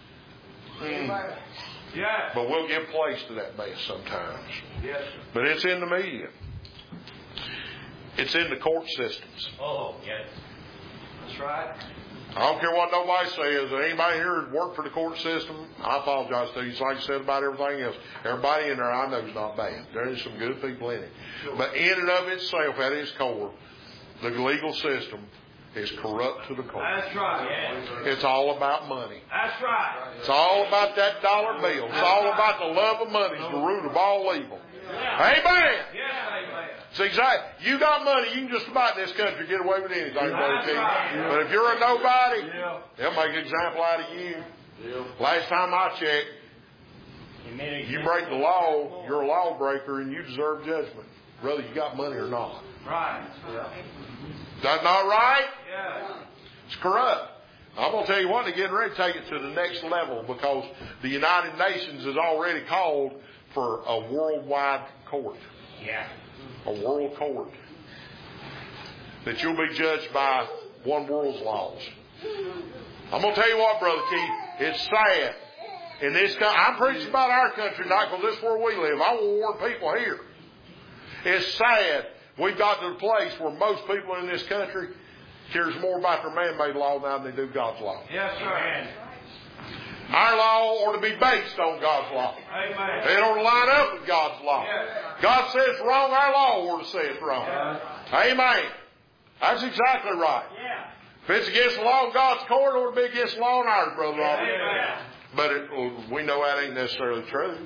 Mm. Yeah. But we'll give place to that mess sometimes. Yes. But it's in the media. It's in the court systems. Oh, yes. That's right. I don't care what nobody says. Anybody here that worked for the court system, I apologize to you. It's like I said about everything else. Everybody in there I know is not bad. There is some good people in it. Sure. But in and of itself, at its core, the legal system is corrupt to the core. That's right. Yeah. It's all about money. That's right. It's all about that dollar bill. It's all about the love of money. It's the root of all evil. Yeah. Amen. Yes, amen. It's exactly. You got money, you can just about in this country get away with anything, Brother That's King. right. But if you're a nobody, Yeah. they'll make an example out of you. Yeah. Last time I checked, you break the law, you're a lawbreaker, and you deserve judgment, whether you got money or not. Right. Yeah. That's not right? Yeah. It's corrupt. I'm going to tell you what, they're getting ready to take it to the next level because the United Nations has already called for a worldwide court. Yeah. A world court. That you'll be judged by one world's laws. I'm going to tell you what, Brother Keith, it's sad. In this country, I'm preaching about our country, not because this is where we live. I will warn people here. It's sad. We've got to the place where most people in this country cares more about their man-made law now than they do God's law. Yes, sir. Our law ought to be based on God's law. Amen. It ought to line up with God's law. Yes. God says it's wrong, our law ought to say it's wrong. Yeah. Amen. That's exactly right. Yeah. If it's against the law of God's court, it ought to be against the law in ours, Brother Robert. Amen. But it, well, we know that ain't necessarily true.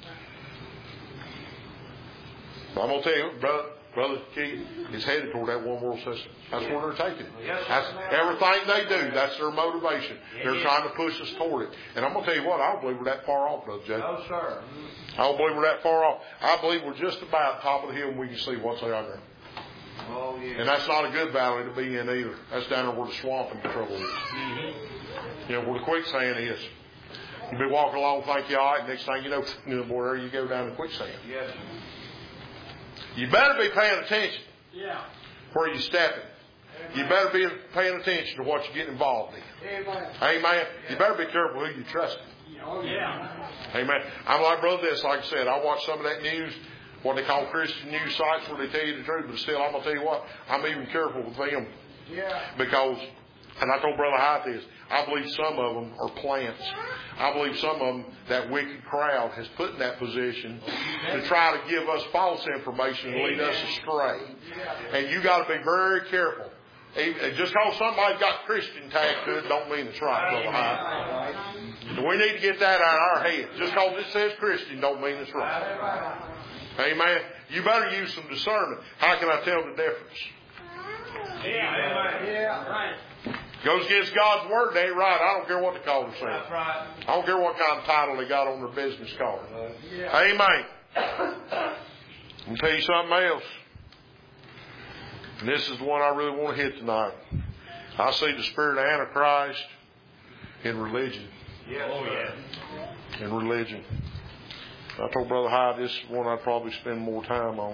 But I'm going to tell you, brother, Brother Keith, it's headed toward that one world system. That's where they're taking it. Yes, That's everything they do. That's their motivation. They're trying to push us toward it. And I'm going to tell you what, I don't believe we're that far off, Brother Jay. No, sir. I don't believe we're that far off. I believe we're just about top of the hill and we can see what's out there. Oh, yeah. And that's not a good valley to be in either. That's down there where the swamp and the trouble is. Mm-hmm. You know, where the quicksand is. You'll be walking along, think you're all right. Next thing you know, you know, boy, there you go down the quicksand. Yes. You better be paying attention Yeah. where you're stepping. You better be paying attention to what you're getting involved in. Amen. Amen. You better be careful who you trust. Oh, yeah. Amen. I'm like Brother This, like I said, I watch some of that news, what they call Christian news sites where they tell you the truth, but still, I'm going to tell you what, I'm even careful with them. Yeah. Because, and I told Brother Hyde this, I believe some of them are plants. I believe some of them, that wicked crowd has put in that position to try to give us false information and lead us astray. And you got to be very careful. Even, just because somebody's got Christian tag to it don't mean it's right, Brother Hyde. So we need to get that out of our head. Just because it says Christian don't mean it's right. Amen. You better use some discernment. How can I tell the difference? Yeah. Yeah. Right. Goes against God's word, they ain't right. I don't care what they call themselves. That's right. I don't care what kind of title they got on their business card. Yeah. Amen. Let me tell you something else. And this is the one I really want to hit tonight. I see the spirit of Antichrist in religion. Yes. Oh, yeah. In religion. I told Brother Hyde this is one I'd probably spend more time on.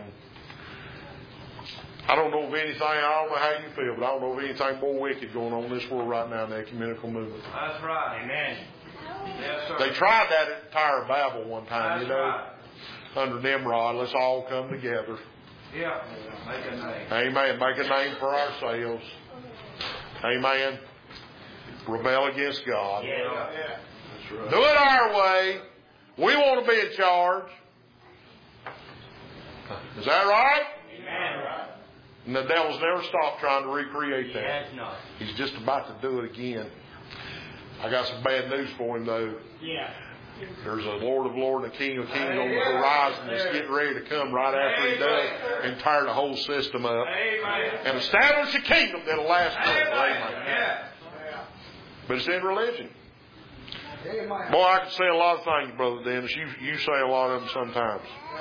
I don't know of anything, I don't know how you feel, but I don't know of anything more wicked going on in this world right now in the ecumenical movement. That's right. Amen. Yes, sir. They tried that at the Tower of Babel one time, That's you know, right. under Nimrod. Let's all come together. Yeah. Make a name. Amen. Make a name for ourselves. Amen. Rebel against God. Yeah. Yeah. That's right. Do it our way. We want to be in charge. Is that right? Amen. And the devil's never stopped trying to recreate that. Yes, not. He's just about to do it again. I got some bad news for him, though. Yeah. There's a Lord of Lords and a King of Kings on the horizon that's getting ready to come right after he does and tear the whole system up Amen. and establish a kingdom that'll last forever. Amen. Yeah. But it's in religion. Amen. Boy, I can say a lot of things, Brother Dennis. You, you say a lot of them sometimes.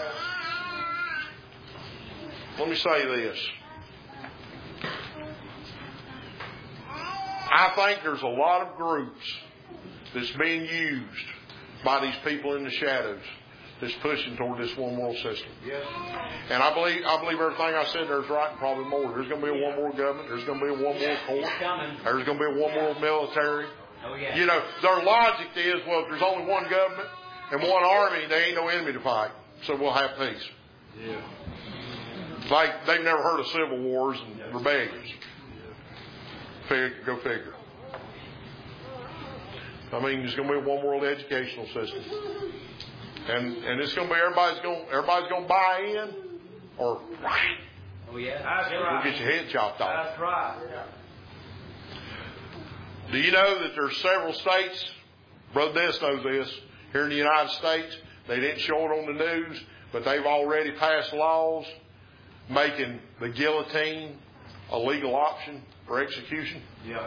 Let me say this. I think there's a lot of groups that's being used by these people in the shadows that's pushing toward this one world system. Yes. And I believe I believe everything I said there's right and probably more. There's going to be a one world government. There's going to be a one world court. There's going to be a one world military. Oh, yeah. You know, their logic is, well, if there's only one government and one army, there ain't no enemy to fight. So we'll have peace. Yeah. Like they've never heard of civil wars and rebellions. Fig- go figure. I mean, there's going to be a one world educational system, and and it's going to be everybody's going everybody's going to buy in, or Oh yeah. That's you'll right. get your head chopped off. That's right. Do you know that there's several states? Brother Dennis knows this. Here in the United States, they didn't show it on the news, but they've already passed laws making the guillotine a legal option for execution. Yeah.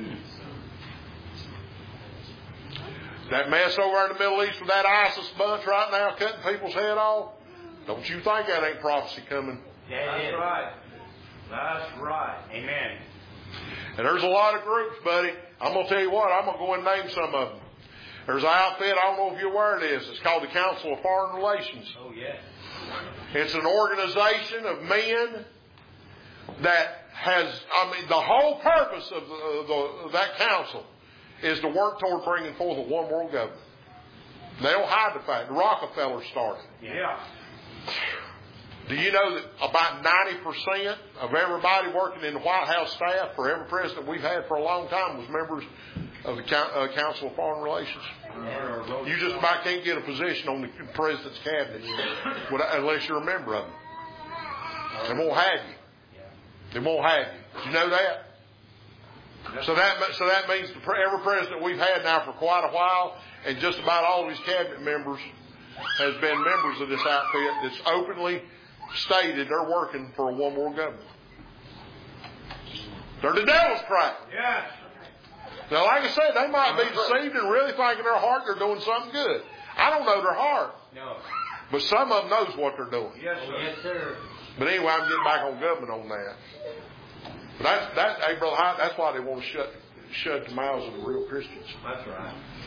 That mess over in the Middle East with that ISIS bunch right now cutting people's head off, don't you think that ain't prophecy coming? Yeah, that's right. That's right. Amen. And there's a lot of groups, buddy. I'm going to tell you what, I'm going to go and name some of them. There's an outfit, I don't know if you're aware of this, it's called the Council of Foreign Relations. Oh, yeah. It's an organization of men that has, I mean, the whole purpose of, the, of, the, of that council is to work toward bringing forth a one world government. They don't hide the fact. The Rockefeller started. Yeah. Do you know that about ninety percent of everybody working in the White House staff for every president we've had for a long time was members of the uh, Council of Foreign Relations? You just about can't get a position on the president's cabinet unless you're a member of them. They won't have you. They won't have you. Did you know that? So that so that means the, every president we've had now for quite a while, and just about all of his cabinet members has been members of this outfit that's openly stated they're working for a one world government. They're the devil's crowd. Yes. Now, like I said, they might be deceived and really think in their heart they're doing something good. I don't know their heart. No. But some of them knows what they're doing. Yes, sir. Yes, sir. But anyway, I'm getting back on government on that. But that's, that's, hey, Brother Hyde, that's why they want to shut, shut the mouths of the real Christians. That's right.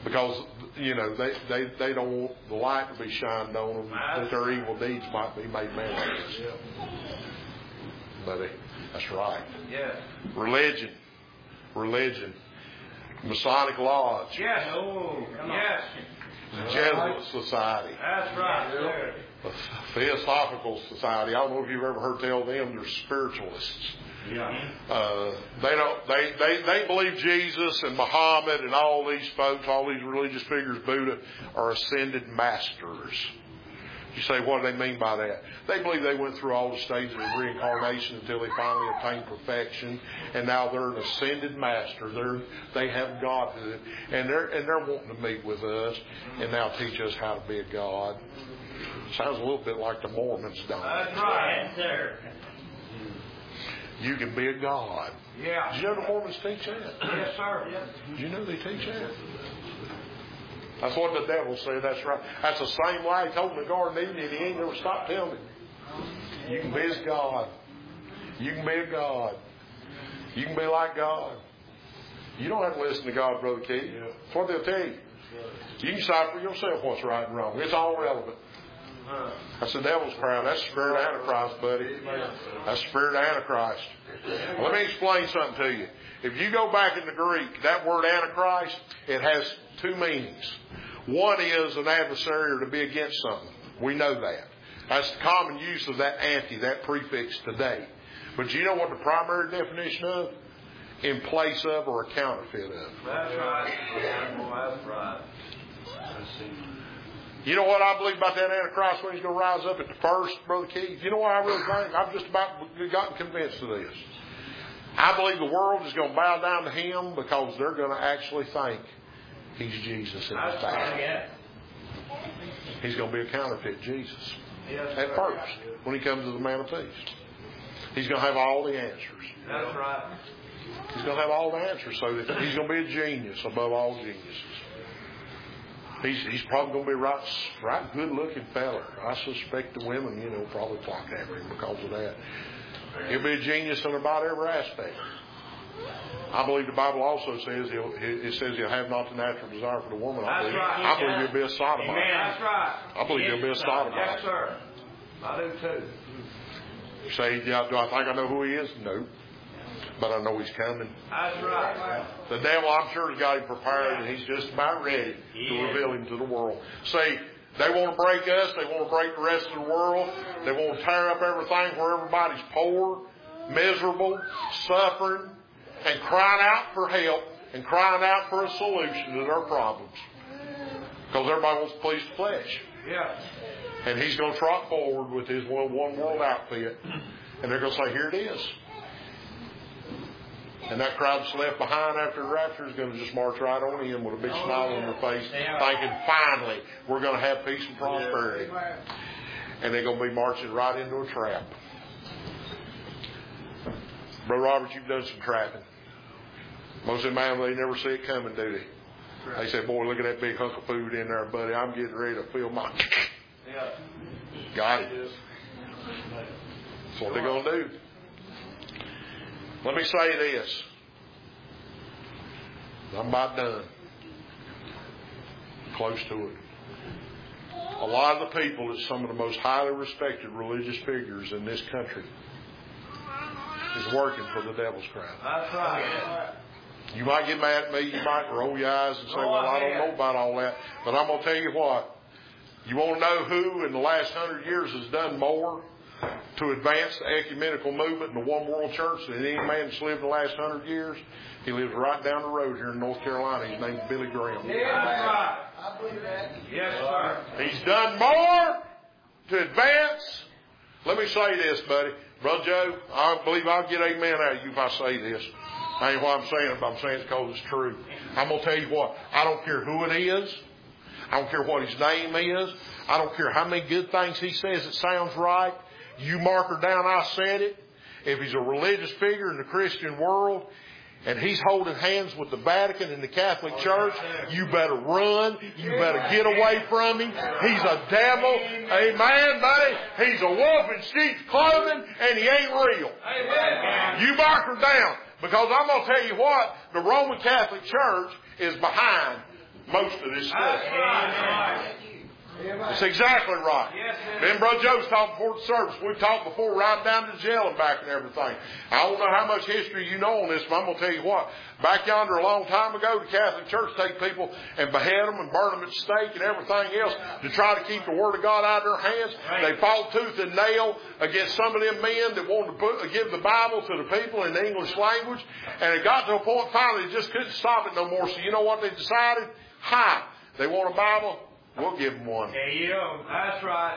Because, you know, they, they, they don't want the light to be shined on them, that their evil deeds might be made manifest. Buddy, that's right. Yes. Religion. Religion. Masonic Lodge. Yes. Oh, yes. The Jesuit Society. That's right. The Theosophical Society. I don't know if you've ever heard tell them they're spiritualists. Yeah. Uh, they don't. They, they they believe Jesus and Muhammad and all these folks, all these religious figures, Buddha, are ascended masters. You say, what do they mean by that? They believe they went through all the stages of reincarnation until they finally attained perfection, and now they're an ascended master. They're they have Godhood, and they're and they're wanting to meet with us and now teach us how to be a God. Sounds a little bit like the Mormons, don't it? That's right, sir. You can be a God. Yeah. Did you know the Mormons teach that? Yes, sir. Yes. Did you know they teach that? That's what the devil said. That's right. That's the same lie he told him in the Garden of Eden, and he ain't never stopped telling him. You can be as God. You can be a God. You can be like God. You don't have to listen to God, Brother Keith. That's what they'll tell you. You can decide for yourself what's right and wrong. It's all relevant. That's the devil's crown. That's the spirit of Antichrist, buddy. That's the spirit of Antichrist. Let me explain something to you. If you go back in the Greek, that word Antichrist, it has two meanings. One is an adversary or to be against something. We know that. That's the common use of that anti, that prefix today. But you know what the primary definition of? In place of or a counterfeit of. That's right. That's right. You know what I believe about that Antichrist when he's going to rise up at the first, Brother Keith? You know what I really think? I've just about gotten convinced of this. I believe the world is going to bow down to him because they're going to actually think he's Jesus in his back. He's going to be a counterfeit Jesus. At first, when he comes to the man of peace. He's going to have all the answers. That's right. He's going to have all the answers. So that he's going to be a genius above all geniuses. He's, he's probably going to be a right, right good-looking feller. I suspect the women, you know, probably flock after him because of that. He'll be a genius in about every aspect. I believe the Bible also says he'll, it says he'll have not the natural desire for the woman. I believe, right. I believe he'll be a sodomite. Amen. That's right. I believe he'll be a sodomite. Yes, sir. I do too. You say, yeah, do I think I know who he is? No. But I know he's coming. That's right. The devil, I'm sure, has got him prepared, and he's just about ready to reveal him to the world. See, they want to break us. They want to break the rest of the world. They want to tear up everything where everybody's poor, miserable, suffering, and crying out for help and crying out for a solution to their problems. Because everybody wants to please the flesh. Yeah. And he's going to trot forward with his one world outfit. And they're going to say, here it is. And that crowd that's left behind after the rapture is going to just march right on in with a big smile on their face, thinking, finally, we're going to have peace and prosperity. And they're going to be marching right into a trap. Brother Robert, you've done some trapping. Most of them, man, they never see it coming, do they? They say, boy, look at that big hunk of food in there, buddy. I'm getting ready to fill my... Yeah. Got it. That's what they're going to do. Let me say this. I'm about done. Close to it. A lot of the people that some of the most highly respected religious figures in this country is working for the devil's crown. That's right. You might get mad at me. You might roll your eyes and say, well, I don't know about all that. But I'm going to tell you what. You want to know who in the last hundred years has done more to advance the ecumenical movement in the one world church than any man that's lived the last hundred years? He lives right down the road here in North Carolina. His name's Billy Graham. Yeah, that's right. I believe that. Yes, sir. He's done more to advance. Let me say this, buddy. Brother Joe, I believe I'll get amen out of you if I say this. I ain't what I'm saying it, but I'm saying it because it's true. I'm going to tell you what. I don't care who it is. I don't care what his name is. I don't care how many good things he says it sounds right. You mark her down, I said it. If he's a religious figure in the Christian world and he's holding hands with the Vatican and the Catholic Church, you better run. You better get away from him. He's a devil. Amen, buddy. He's a wolf in sheep's clothing and he ain't real. You mark her down. Because I'm going to tell you what, the Roman Catholic Church is behind most of this stuff. That's right. That's exactly right. Me and Brother Joe's talked before the service. We've talked before right down to jail and back and everything. I don't know how much history you know on this, but I'm going to tell you what. Back yonder a long time ago, the Catholic Church take people and behead them and burn them at stake and everything else to try to keep the Word of God out of their hands. They fought tooth and nail against some of them men that wanted to put, give the Bible to the people in the English language. And it got to a point finally they just couldn't stop it no more. So you know what they decided? Hi, they want a Bible? We'll give them one. There you go. That's right.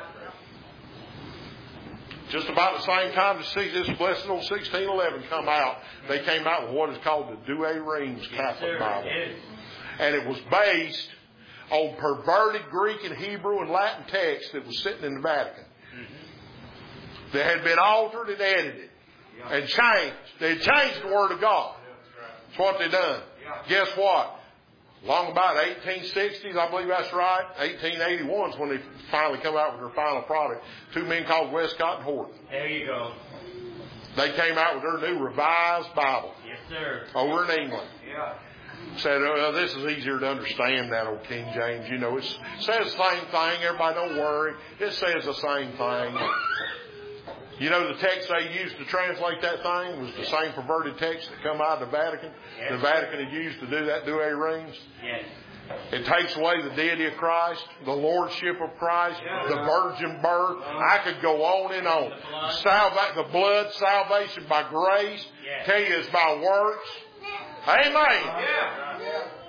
Just about the same time as this blessed old sixteen eleven come out, they came out with what is called the Douay-Rheims Catholic Yes, Bible. yes. And it was based on perverted Greek and Hebrew and Latin texts that was sitting in the Vatican. Mm-hmm. They had been altered and edited yeah. and changed. They had changed the Word of God. That's what they done. Yeah. Guess what? Long about eighteen sixties, I believe that's right. eighteen eighty-one is when they finally come out with their final product. Two men called Westcott and Horton. There you go. They came out with their new Revised Bible. Yes, sir. Over in England. Yeah. Said, oh, this is easier to understand, that old King James. You know, it says the same thing. Everybody don't worry. It says the same thing. You know, the text they used to translate that thing was the same perverted text that come out of the Vatican. Yes. The Vatican had used to do that Douay-Rheims. Yes. It takes away the deity of Christ, the lordship of Christ, yes. the virgin birth. Uh-huh. I could go on and on. The, Salva- the blood, salvation by grace. Yes. Tell you it's by works. Amen. Yeah.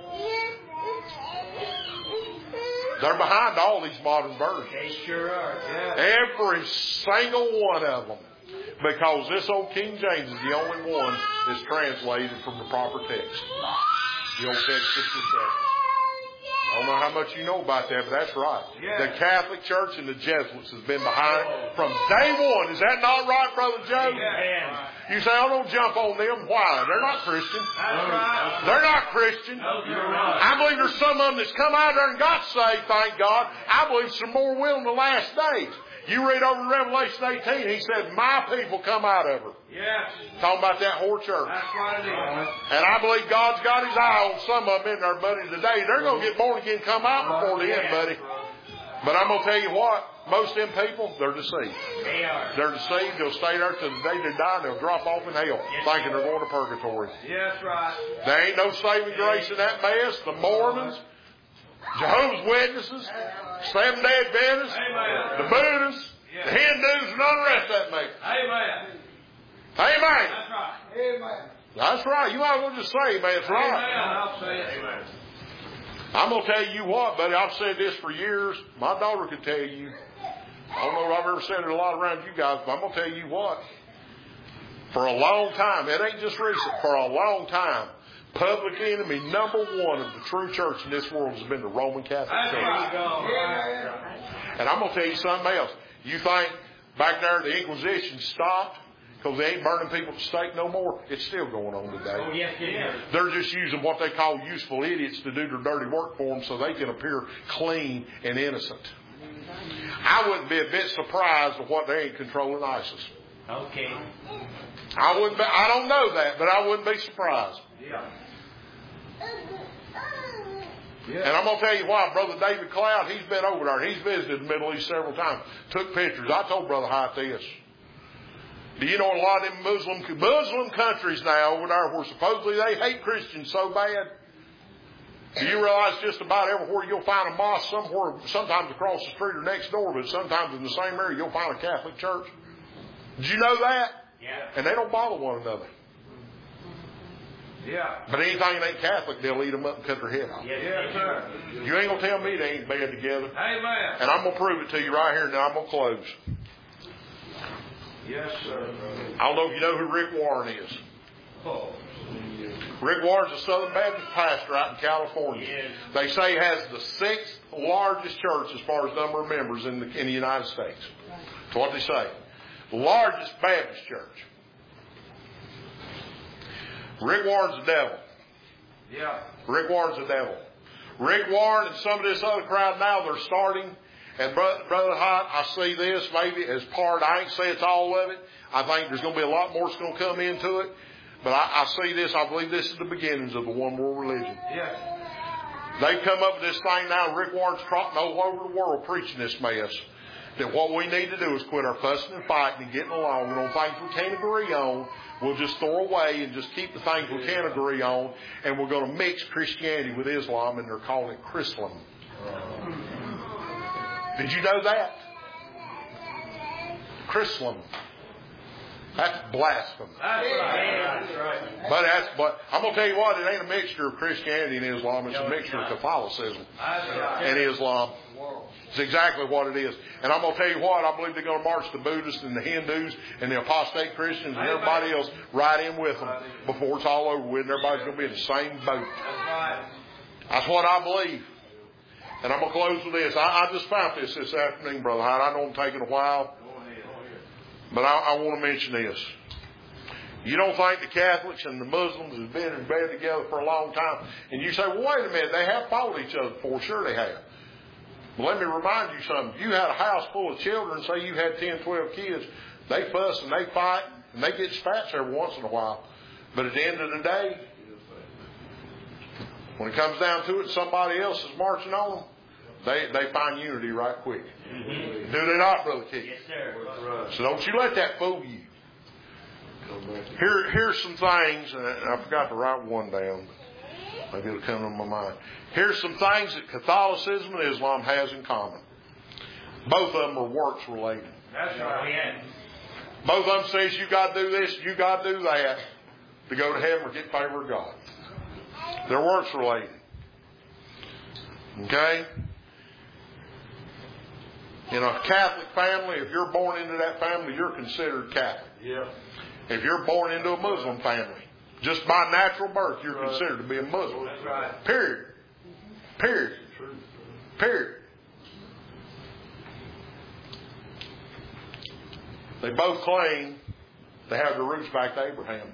They're behind all these modern versions. They sure are. Yeah. Every single one of them. Because this old King James is the only one that's translated from the proper text. The Old Text is the second. I don't know how much you know about that, but that's right. Yeah. The Catholic Church and the Jesuits has been behind from day one. Is that not right, Brother Joe? Yeah. You say, oh, don't jump on them. Why? They're not Christian. That's right. They're not Christian. No, you're right. I believe there's some of them that's come out there and got saved, thank God. I believe some more will in the last days. You read over in Revelation eighteen, he said, my people come out of her. Yes. Talking about that whole church. That's right it is. And I believe God's got his eye on some of them in there, buddy, today. They're going to get born again, come out before the end, buddy. But I'm going to tell you what, most of them people, they're deceived. They are. They're deceived. They'll stay there till the day they die and they'll drop off in hell, yes, thinking they're going to purgatory. Yes, right. There ain't no saving grace in that mess. The Mormons, Jehovah's Witnesses, Seventh-day Adventists, Amen. the Buddhists, yes, the Hindus, and none of the rest of that makes. Amen. Amen. That's right. Amen. That's right. You might as well just say, man, it's right. Amen. I'll say it. Amen. I'm going to tell you what, buddy. I've said this for years. My daughter could tell you. I don't know if I've ever said it a lot around you guys, but I'm going to tell you what. For a long time, it ain't just recent, for a long time, public enemy number one of the true church in this world has been the Roman Catholic That's Church. right. Go. And I'm going to tell you something else. You think back there the Inquisition stopped because they ain't burning people at stake no more? It's still going on today. Oh, yes, it is. They're just using what they call useful idiots to do their dirty work for them so they can appear clean and innocent. I wouldn't be a bit surprised at what they ain't controlling ISIS. Okay. I wouldn't be, I don't know that, but I wouldn't be surprised. Yeah. Yeah. And I'm going to tell you why. Brother David Cloud, he's been over there. He's visited the Middle East several times. Took pictures. I told Brother Hyatt this. Do you know a lot of them Muslim, Muslim countries now over there where supposedly they hate Christians so bad? Do you realize just about everywhere you'll find a mosque somewhere, sometimes across the street or next door, but sometimes in the same area you'll find a Catholic church? Did you know that? Yeah. And they don't bother one another. Yeah. But anything that ain't Catholic, they'll eat them up and cut their head off. Yes, yes, sir. You ain't going to tell me they ain't bad together. Amen. And I'm going to prove it to you right here, and then I'm going to close. Yes, sir. I don't know if you know who Rick Warren is. Oh. Rick Warren's a Southern Baptist pastor out in California. Yes. They say he has the sixth largest church as far as number of members in the, in the United States. That's what they say. The largest Baptist church. Rick Warren's the devil. Yeah. Rick Warren's the devil. Rick Warren and some of this other crowd now, they're starting. And Brother, Brother Hyatt, I see this maybe as part, I ain't say it's all of it. I think there's going to be a lot more that's going to come into it. But I, I see this, I believe this is the beginnings of the one world religion. Yeah. They've come up with this thing now. Rick Warren's trotting all over the world preaching this mess. That what we need to do is quit our fussing and fighting and getting along. And on things we can't agree on, we'll just throw away and just keep the things we can agree on. And we're going to mix Christianity with Islam, and they're calling it Chrislam. Did you know that? Chrislam. That's blasphemy. That's right. That's right. But that's but I'm gonna tell you what, it ain't a mixture of Christianity and Islam, it's a mixture of Catholicism and Islam. It's exactly what it is. And I'm gonna tell you what, I believe they're gonna march the Buddhists and the Hindus and the apostate Christians and everybody else right in with them before it's all over with, and everybody's gonna be in the same boat. That's what I believe. And I'm gonna close with this. I, I just found this this afternoon, Brother Hyde. I know I'm taking a while. But I, I want to mention this. You don't think the Catholics and the Muslims have been in bed together for a long time? And you say, well, wait a minute, they have fought each other before. Sure they have. Well, let me remind you something. You had a house full of children, say you had ten, twelve kids. They fuss and they fight and they get spats every once in a while. But at the end of the day, when it comes down to it, somebody else is marching on them. They they find unity right quick. Mm-hmm. Do they not, Brother Keith? Yes, sir. So don't you let that fool you. Here, here's some things, and I forgot to write one down. Maybe it'll come to my mind. Here's some things that Catholicism and Islam has in common. Both of them are works related. That's right. Yeah. Both of them says you got to do this, you got to do that to go to heaven or get favor of God. They're works related. Okay? In a Catholic family, if you're born into that family, you're considered Catholic. Yeah. If you're born into a Muslim family, just by natural birth, you're right. considered to be a Muslim. That's right. Period. Period. Period. They both claim they have their roots back to Abraham.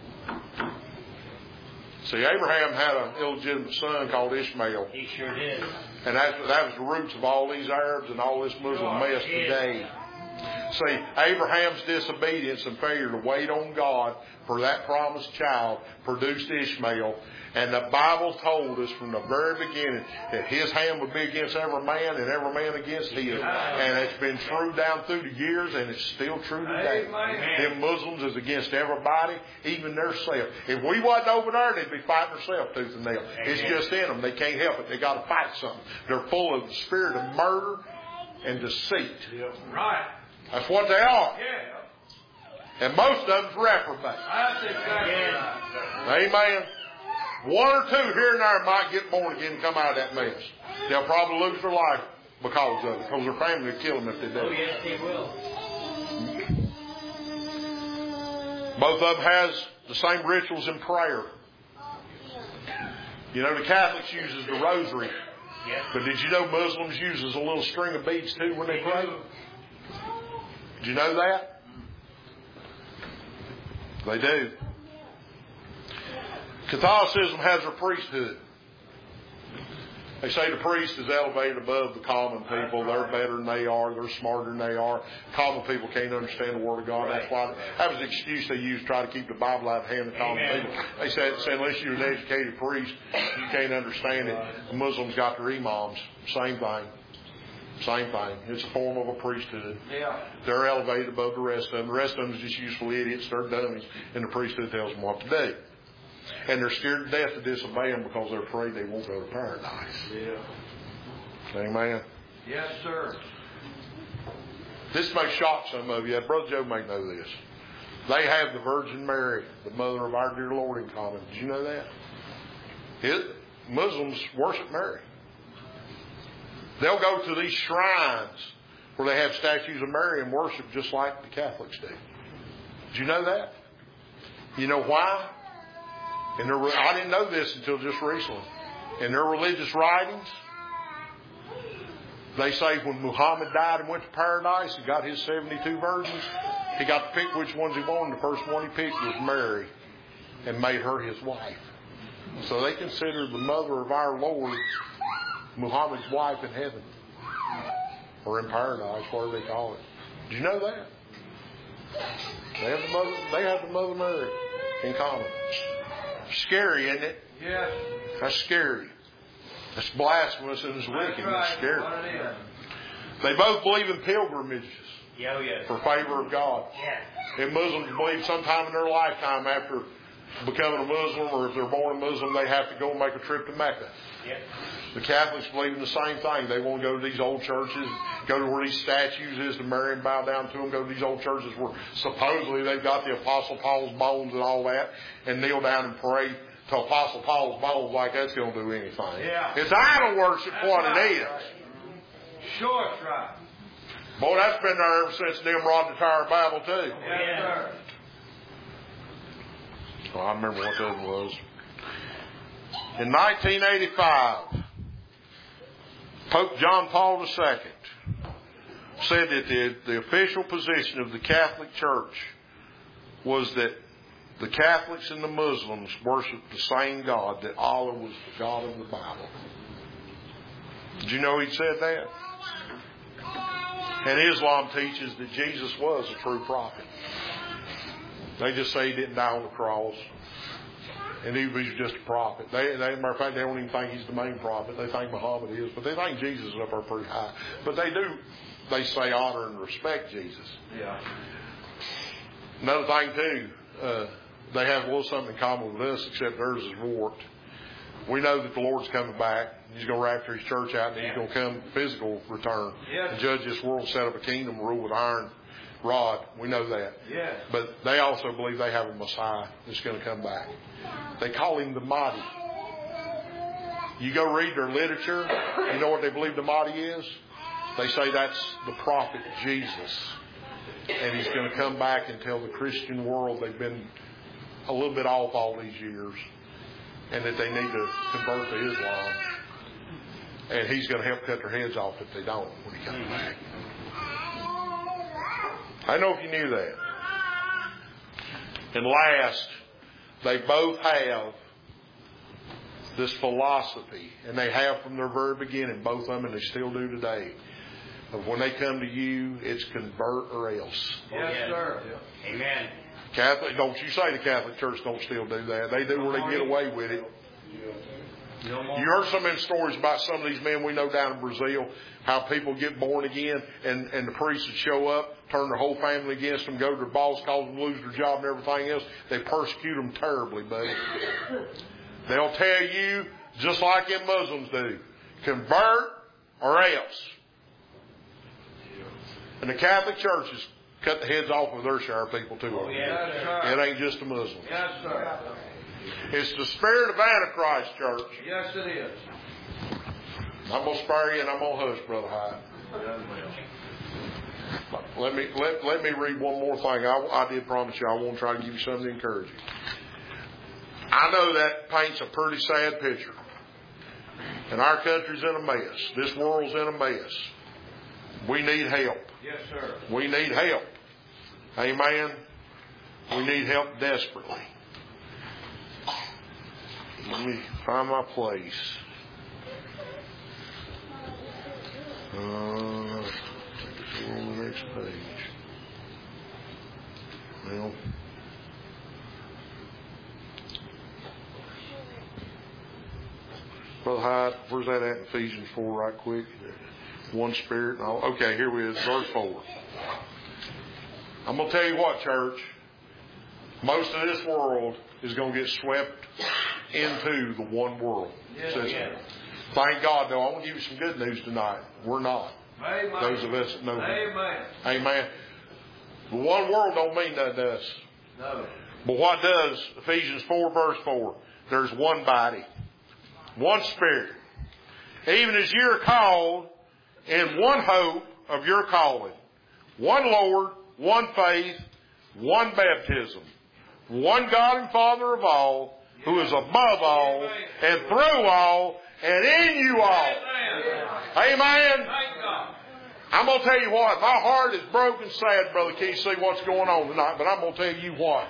See, Abraham had an illegitimate son called Ishmael. He sure did. And that, that was the roots of all these Arabs and all this Muslim mess today. See, Abraham's disobedience and failure to wait on God for that promised child produced Ishmael. And the Bible told us from the very beginning that his hand would be against every man and every man against his. And it's been true down through the years, and it's still true today. Them Muslims is against everybody, even their self. If we wasn't over there, they'd be fighting themselves tooth and nail. It's just in them. They can't help it. They got to fight something. They're full of the spirit of murder and deceit. Right. That's what they are. Yeah. And most of them's reprobate. That's exactly right. Amen. One or two here and there might get born again and come out of that mess. They'll probably lose their life because of it, because their family will kill them if they do. Oh, yes, he will. Both of them has the same rituals in prayer. You know, the Catholics uses the rosary. Yes. But did you know Muslims uses a little string of beads too when they pray? Did you know that? They do. Catholicism has a priesthood. They say the priest is elevated above the common people. They're better than they are. They're smarter than they are. Common people can't understand the Word of God. That's why that was the excuse they used to try to keep the Bible out of the hand of the common people. They said, say, unless you're an educated priest, you can't understand it. The Muslims got their imams. Same thing. Same thing. It's a form of a priesthood. Yeah. They're elevated above the rest of them. The rest of them is just useful idiots. They're dummies. And the priesthood tells them what to do. And they're scared to death to disobey them because they're afraid they won't go to paradise. Yeah. Amen. Yes, sir. This may shock some of you. Brother Joe may know this. They have the Virgin Mary, the mother of our dear Lord, in common. Did you know that? His, Muslims worship Mary. They'll go to these shrines where they have statues of Mary and worship just like the Catholics do. Did you know that? You know why? And their, I didn't know this until just recently. In their religious writings, they say when Muhammad died and went to paradise, he got his seventy-two virgins. He got to pick which ones he wanted. The first one he picked was Mary and made her his wife. So they consider the mother of our Lord Muhammad's wife in heaven. Or in paradise, whatever they call it. Did you know that? They have the mother, they have the Mother Mary in common. Scary, isn't it? Yes. That's scary. It's blasphemous and it's wicked and it's scary. They both believe in pilgrimages for favor of God. And Muslims believe sometime in their lifetime after becoming a Muslim, or if they're born a Muslim, they have to go and make a trip to Mecca. The Catholics believe in the same thing. They want to go to these old churches, go to where these statues is to marry and bow down to them, go to these old churches where supposedly they've got the Apostle Paul's bones and all that, and kneel down and pray to Apostle Paul's bones like that's going to do anything. Yeah. It's idol worship what it is. Sure, that's right. Boy, that's been there ever since Nimrod the Tower of Babel too. Yes, sir. Well, I remember what that was. In nineteen eighty-five, Pope John Paul the Second said that the, the official position of the Catholic Church was that the Catholics and the Muslims worshiped the same God, that Allah was the God of the Bible. Did you know he said that? And Islam teaches that Jesus was a true prophet. They just say he didn't die on the cross. And he was just a prophet. They, they, matter of fact, they don't even think he's the main prophet. They think Muhammad is, but they think Jesus is up there pretty high. But they do, they say honor and respect Jesus. Yeah. Another thing too, uh, they have a little something in common with us, except theirs is warped. We know that the Lord's coming back. He's going to rapture his church out, and he's going to come physical return Yes. and judge this world, set up a kingdom, rule with iron rod. We know that. Yes. But they also believe they have a Messiah that's going to come back. They call him the Mahdi. You go read their literature, you know what they believe the Mahdi is? They say that's the prophet Jesus. And he's going to come back and tell the Christian world they've been a little bit off all these years, and that they need to convert to Islam. And he's going to help cut their heads off if they don't when he comes back. I know if you knew that. And last, they both have this philosophy, and they have from their very beginning, both of them, and they still do today, of when they come to you, it's convert or else. Yes, sir. Amen. Catholic, don't you say the Catholic Church don't still do that. They do where they get away with it. You heard some of them stories about some of these men we know down in Brazil, how people get born again and, and the priests would show up, turn their whole family against them, go to their boss, cause them to lose their job and everything else. They persecute them terribly, buddy. They'll tell you, just like them Muslims do, convert or else. And the Catholic churches cut the heads off of their share of people too. Oh, yes, it ain't just the Muslims. Yes, sir. It's the spirit of Antichrist, church. Yes, it is. I'm going to spare you and I'm going to hush, Brother Hyde. Let me, let, let me read one more thing. I, I did promise you I want to try to give you something to encourage you. I know that paints a pretty sad picture. And our country's in a mess. This world's in a mess. We need help. Yes, sir. We need help. Amen. We need help desperately. Let me find my place. Uh, I think it's on the next page. Well, Brother Hyde, where's that at in Ephesians four right quick? One spirit. And all. Okay, here we is, verse four. I'm going to tell you what, church. Most of this world is going to get swept into the one world system. Yeah. Thank God, though. I want to give you some good news tonight. We're not. Amen. Those of us that know. Amen. Amen. The one world don't mean nothing to us. No. But what does? Ephesians four, verse four. There's one body, one spirit. Even as you're called in one hope of your calling. One Lord, one faith, one baptism. One God and Father of all, who is above all, and through all, and in you all. Amen. I'm going to tell you what, my heart is broken, sad, Brother Keith, see what's going on tonight, but I'm going to tell you what.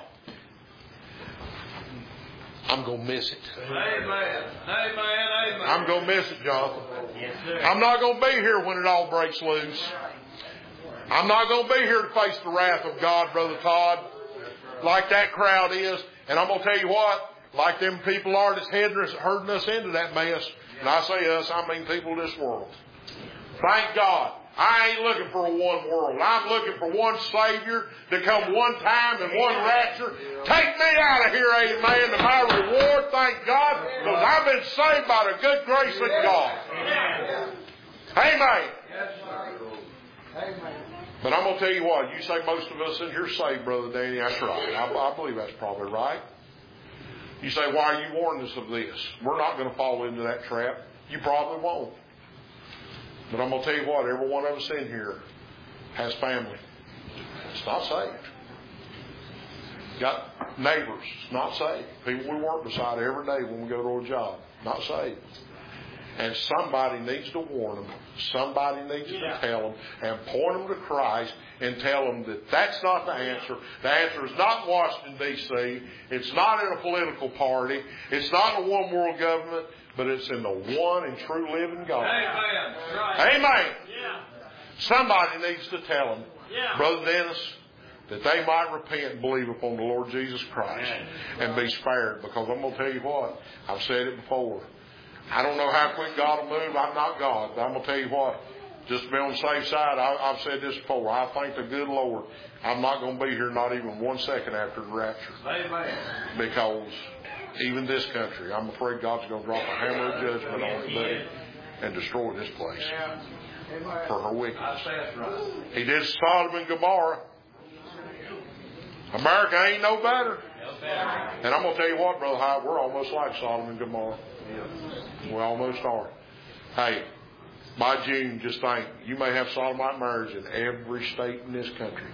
I'm going to miss it. Amen. Amen. Amen. I'm going to miss it, Jonathan. Yes, sir. I'm not going to be here when it all breaks loose. I'm not going to be here to face the wrath of God, Brother Todd, like that crowd is. And I'm going to tell you what, like them people are that's herding us into that mess, And I say us, I mean people of this world. Thank God. I ain't looking for a one world. I'm looking for one Savior to come one time and one rapture. Take me out of here, amen, to my reward, thank God, because I've been saved by the good grace of God. Amen. But I'm going to tell you what, you say most of us in here saved, Brother Danny, that's right. I, I believe that's probably right. You say, why are you warning us of this? We're not going to fall into that trap. You probably won't. But I'm going to tell you what, every one of us in here has family. It's not saved. Got neighbors, not saved. People we work beside every day when we go to a job, not saved. And somebody needs to warn them. Somebody needs yeah. to tell them and point them to Christ and tell them that that's not the answer. The answer is not in Washington, D C It's not in a political party. It's not in a one world government. But it's in the one and true living God. Amen. Right. Amen. Yeah. Somebody needs to tell them, yeah. Brother Dennis, that they might repent and believe upon the Lord Jesus Christ and be spared. Because I'm going to tell you what, I've said it before. I don't know how quick God will move. I'm not God. But I'm going to tell you what, just to be on the safe side, I, I've said this before. I thank the good Lord I'm not going to be here not even one second after the rapture. Amen. Because even this country, I'm afraid God's going to drop a hammer of judgment on it and destroy this place for her wickedness. He did Sodom and Gomorrah. America ain't no better. And I'm going to tell you what, Brother Hyde, we're almost like Sodom and Gomorrah. We almost are. Hey, by June, just think, you may have sodomite marriage in every state in this country.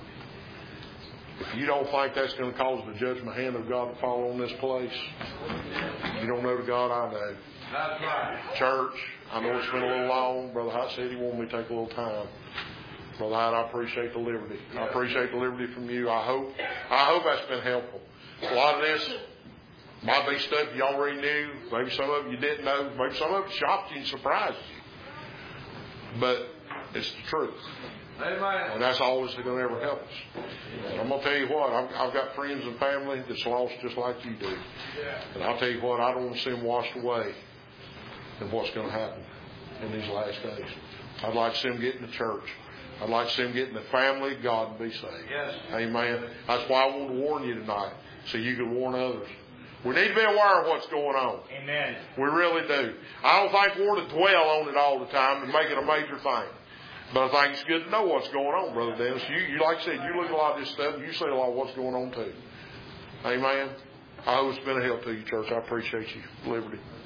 If you don't think that's going to cause the judgment hand of God to fall on this place, you don't know the God I know. That's right. Church, I know it's been a little long. Brother Hyde said he wanted me to take a little time. Brother Hyde, I appreciate the liberty. I appreciate the liberty from you. I hope I hope that's been helpful. A lot of this might be stuff you already knew. Maybe some of it you didn't know. Maybe some of it shocked you and surprised you. But it's the truth. Amen. And that's always going to ever help us. And I'm going to tell you what, I've, I've got friends and family that's lost just like you do. And I'll tell you what, I don't want to see them washed away in what's going to happen in these last days. I'd like to see them get in the church. I'd like to see them get in the family of God and be saved. Yes. Amen. That's why I want to warn you tonight, so you can warn others. We need to be aware of what's going on. Amen. We really do. I don't think we ought to dwell on it all the time and make it a major thing. But I think it's good to know what's going on, Brother Dennis. You, you like I said, you look at a lot of this stuff and you see a lot of what's going on too. Amen. I hope it's been a help to you, church. I appreciate you. Liberty.